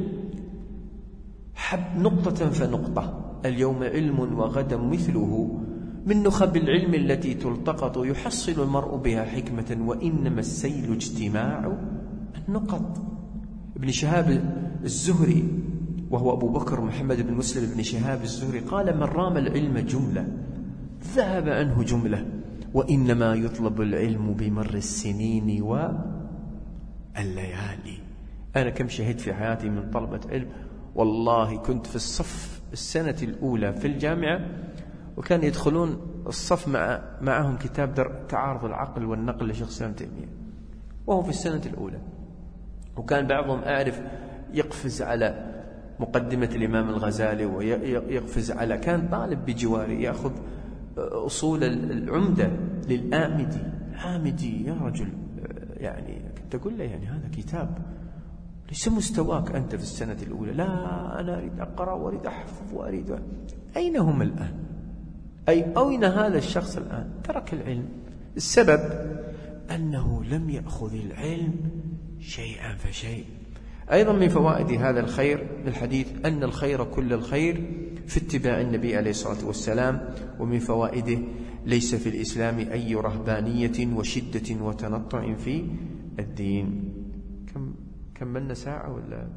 نقطة فنقطة. اليوم علم وغدا مثله، من نخب العلم التي تلتقط يحصل المرء بها حكمة، وإنما السيل اجتماع النقط. ابن شهاب الزهري، وهو أبو بكر محمد بن مسلم بن شهاب الزهري، قال: من رام العلم جملة ذهب عنه جملة، وإنما يطلب العلم بمر السنين والليالي. أنا كم شهدت في حياتي من طلبة علم، والله كنت في الصف السنة الأولى في الجامعة، وكان يدخلون الصف معهم كتاب تعارض العقل والنقل لشيخ الإسلام ابن تيمية، وهو في السنة الأولى. وكان بعضهم أعرف يقفز على مقدمة الإمام الغزالي، ويقفز على، كان طالب بجواري يأخذ أصول العمدة للآمدي. آمدي يا رجل، يعني كنت أقول له يعني هذا كتاب ليس مستواك أنت في السنة الأولى. لا، أنا أريد أقرأ وأريد أحفظ وأريد. أين هم الآن؟ أين هذا الشخص الآن؟ ترك العلم. السبب أنه لم يأخذ العلم شيئا فشيء. أيضا من فوائد هذا الخير الحديث أن الخير كل الخير في اتباع النبي عليه الصلاة والسلام. ومن فوائده: ليس في الإسلام أي رهبانية وشدة وتنطع في الدين. كملنا ساعة ولا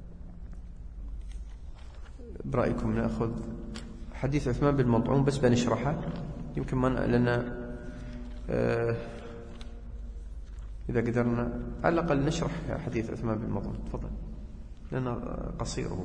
برأيكم نأخذ حديث عثمان بن مطعون بس بنشرحه، يمكن ما لنا إذا قدرنا على الأقل نشرح حديث عثمان بن مطعون. تفضل، لأنه قصيره.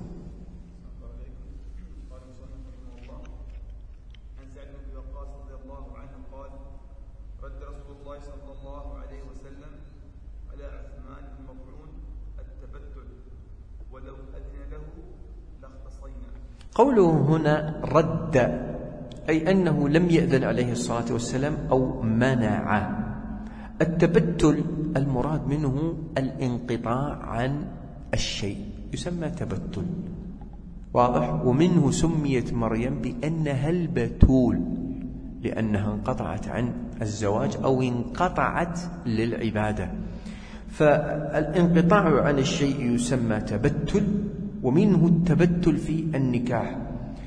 قوله هنا رد، أي أنه لم يأذن عليه الصلاة والسلام أو منع. التبتل المراد منه الانقطاع عن الشيء، يسمى تبتل، واضح؟ ومنه سميت مريم بأنها البتول، لأنها انقطعت عن الزواج أو انقطعت للعبادة. فالانقطاع عن الشيء يسمى تبتل، ومنه التبتل في النكاح.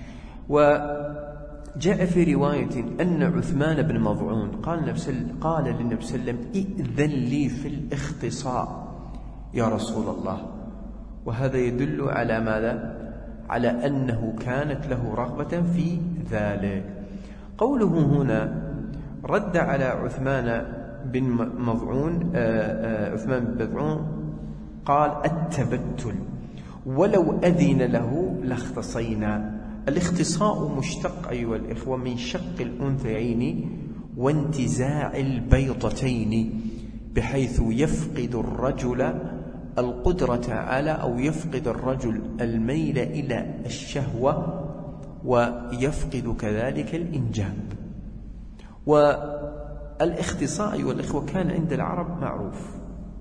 وجاء في رواية أن عثمان بن مظعون قال للنبي صلى الله عليه وسلم: ائذن لي في الاختصاء يا رسول الله. وهذا يدل على ماذا؟ على أنه كانت له رغبة في ذلك. قوله هنا رد على عثمان بن مظعون، عثمان بن مظعون قال: التبتل ولو أذن له لاختصينا. الاختصاء مشتق أيها الإخوة من شق الأنثيين وانتزاع البيضتين، بحيث يفقد الرجل القدرة على، أو يفقد الرجل الميل إلى الشهوة، ويفقد كذلك الإنجاب. والاختصاء أيها الإخوة كان عند العرب معروف،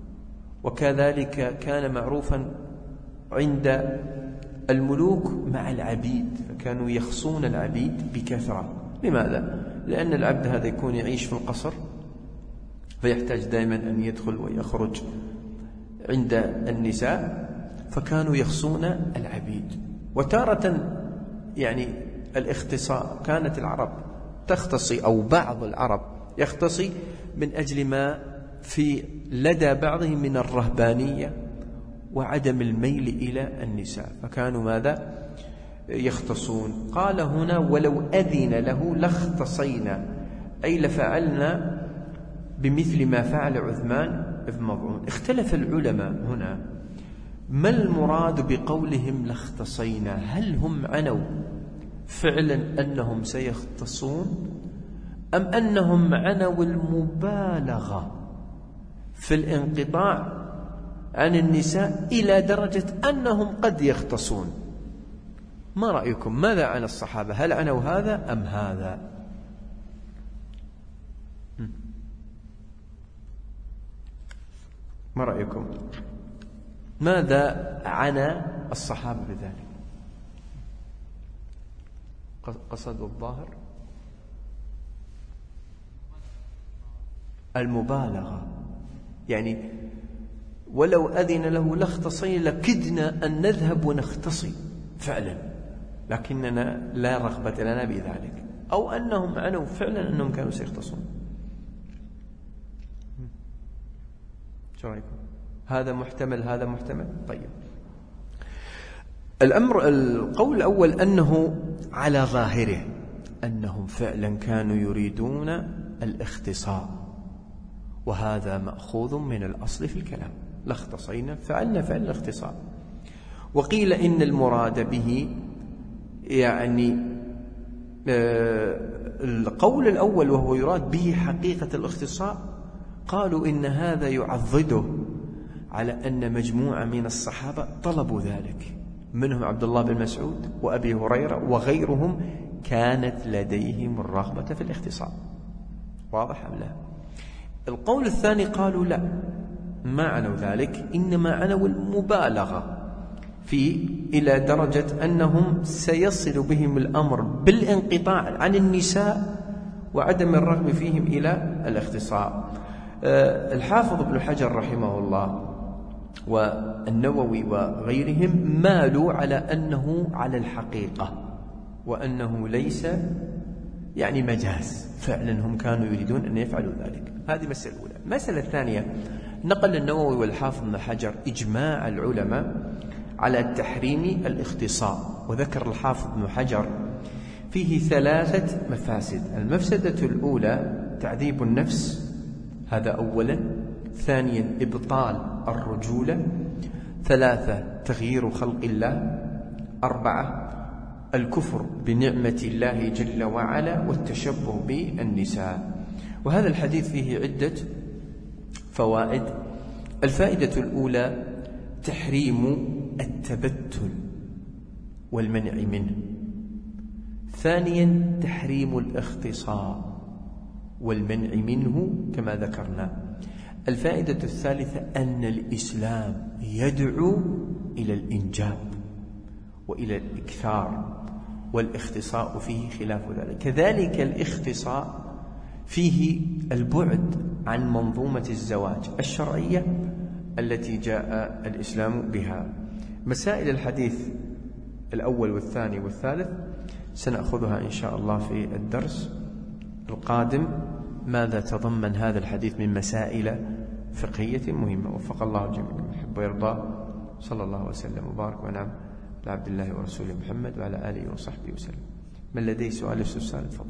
وكذلك كان معروفا عند الملوك مع العبيد، فكانوا يخصون العبيد بكثرة. لماذا؟ لأن العبد هذا يكون يعيش في القصر، فيحتاج دائما أن يدخل ويخرج عند النساء، فكانوا يخصون العبيد. وتارة يعني الاختصاء كانت العرب تختصي، أو بعض العرب يختصي من أجل ما في لدى بعضهم من الرهبانية وعدم الميل إلى النساء، فكانوا ماذا؟ يختصون. قال هنا: ولو أذن له لاختصينا، أي لفعلنا بمثل ما فعل عثمان ابن مضعون. اختلف العلماء هنا ما المراد بقولهم لاختصينا، هل هم عنوا فعلا أنهم سيختصون أم أنهم عنوا المبالغة في الانقطاع عن النساء إلى درجة أنهم قد يختصون؟ ما رأيكم؟ ماذا عن الصحابة؟ هل عنوا هذا أم هذا؟ ما رأيكم؟ ماذا عنا الصحابة بذلك؟ قصدوا الظاهر المبالغة، يعني ولو أذن له لاختصي لكدنا أن نذهب ونختصي فعلا، لكننا لا رغبة لنا بذلك، أو أنهم عنوا فعلا أنهم كانوا سيختصون. شو رأيكم؟ هذا محتمل هذا محتمل. طيب، القول الأول أنه على ظاهره أنهم فعلا كانوا يريدون الاختصار، وهذا مأخوذ من الأصل في الكلام، لاختصينا فعلنا فعل الاختصار. وقيل إن المراد به يعني القول الأول وهو يراد به حقيقة الاختصار، قالوا إن هذا يعضده على أن مجموعة من الصحابة طلبوا ذلك، منهم عبد الله بن مسعود وأبي هريرة وغيرهم كانت لديهم الرغبة في الاختصار. واضح أم لا؟ القول الثاني قالوا لا، ما عنوا ذلك، إنما عنوا المبالغة إلى درجة أنهم سيصل بهم الأمر بالانقطاع عن النساء وعدم الرغبة فيهم إلى الاختصار. الحافظ ابن حجر رحمه الله والنووي وغيرهم مالوا على أنه على الحقيقة، وأنه ليس يعني مجاز، فعلا هم كانوا يريدون أن يفعلوا ذلك. هذه مسألة الأولى. المسألة الثانية، نقل النووي والحافظ ابن حجر إجماع العلماء على تحريم الاختصار، وذكر الحافظ ابن حجر فيه 3 مفاسد. المفسدة الأولى تعذيب النفس، هذا أولا. ثانيا إبطال الرجولة. 3 تغيير خلق الله. 4 الكفر بنعمة الله جل وعلا والتشبه بالنساء. وهذا الحديث فيه عدة فوائد. الفائدة الأولى تحريم التبتل والمنع منه. ثانيا تحريم الاختصار والمنع منه كما ذكرنا. الفائدة الثالثة أن الإسلام يدعو إلى الإنجاب وإلى الإكثار، والاختصاء فيه خلاف ذلك. كذلك الاختصاء فيه البعد عن منظومة الزواج الشرعية التي جاء الإسلام بها. مسائل الحديث الأول والثاني والثالث سنأخذها إن شاء الله في الدرس القادم، ماذا تضمن هذا الحديث من مسائل فقهية مهمة. وفق الله الجميع يحب ويرضى. صلى الله وسلم وبارك ونعم على عبد الله ورسوله محمد وعلى آله وصحبه وسلم. من لديه سؤال استفسار تفضل.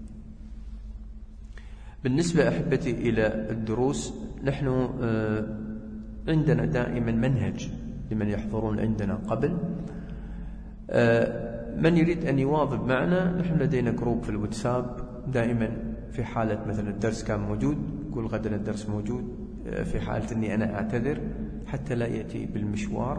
بالنسبة أحبتي إلى الدروس، نحن عندنا دائما منهج لمن يحضرون عندنا قبل. من يريد أن يواظب معنا، نحن لدينا جروب في الواتساب دائما، في حالة مثلا الدرس كان موجود يقول غدا الدرس موجود، في حالة أني أنا أعتذر حتى لا يأتي بالمشوار،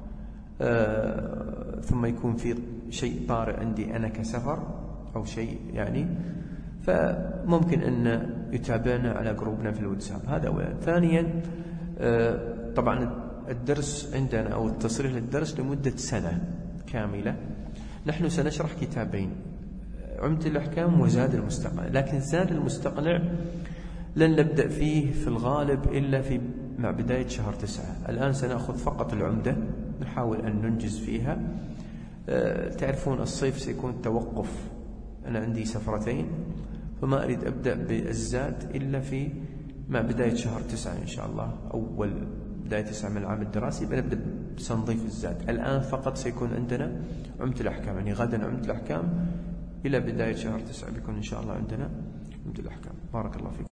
ثم يكون في شيء طارئ عندي أنا كسفر أو شيء يعني، فممكن أن يتابعنا على جروبنا في الواتساب. هذا أولا. ثانيا طبعا الدرس عندنا أو التصريح للدرس لمدة سنة كاملة. نحن سنشرح كتابين، عمدة الأحكام وزاد المستقنع، لكن زاد المستقنع لن نبدأ فيه في الغالب إلا مع بداية شهر 9. الآن سنأخذ فقط العمدة، نحاول أن ننجز فيها. تعرفون الصيف سيكون توقف، أنا عندي سفرتين، فما أريد أبدأ بالزاد إلا مع بداية شهر 9 إن شاء الله، أول بداية 9 من العام الدراسي بنبدأ سنضيف الزاد. الآن فقط سيكون عندنا عمدة الأحكام، يعني غدا عمدة الأحكام إلى بداية شهر 9 بيكون إن شاء الله عندنا عمدة الأحكام. بارك الله فيكم.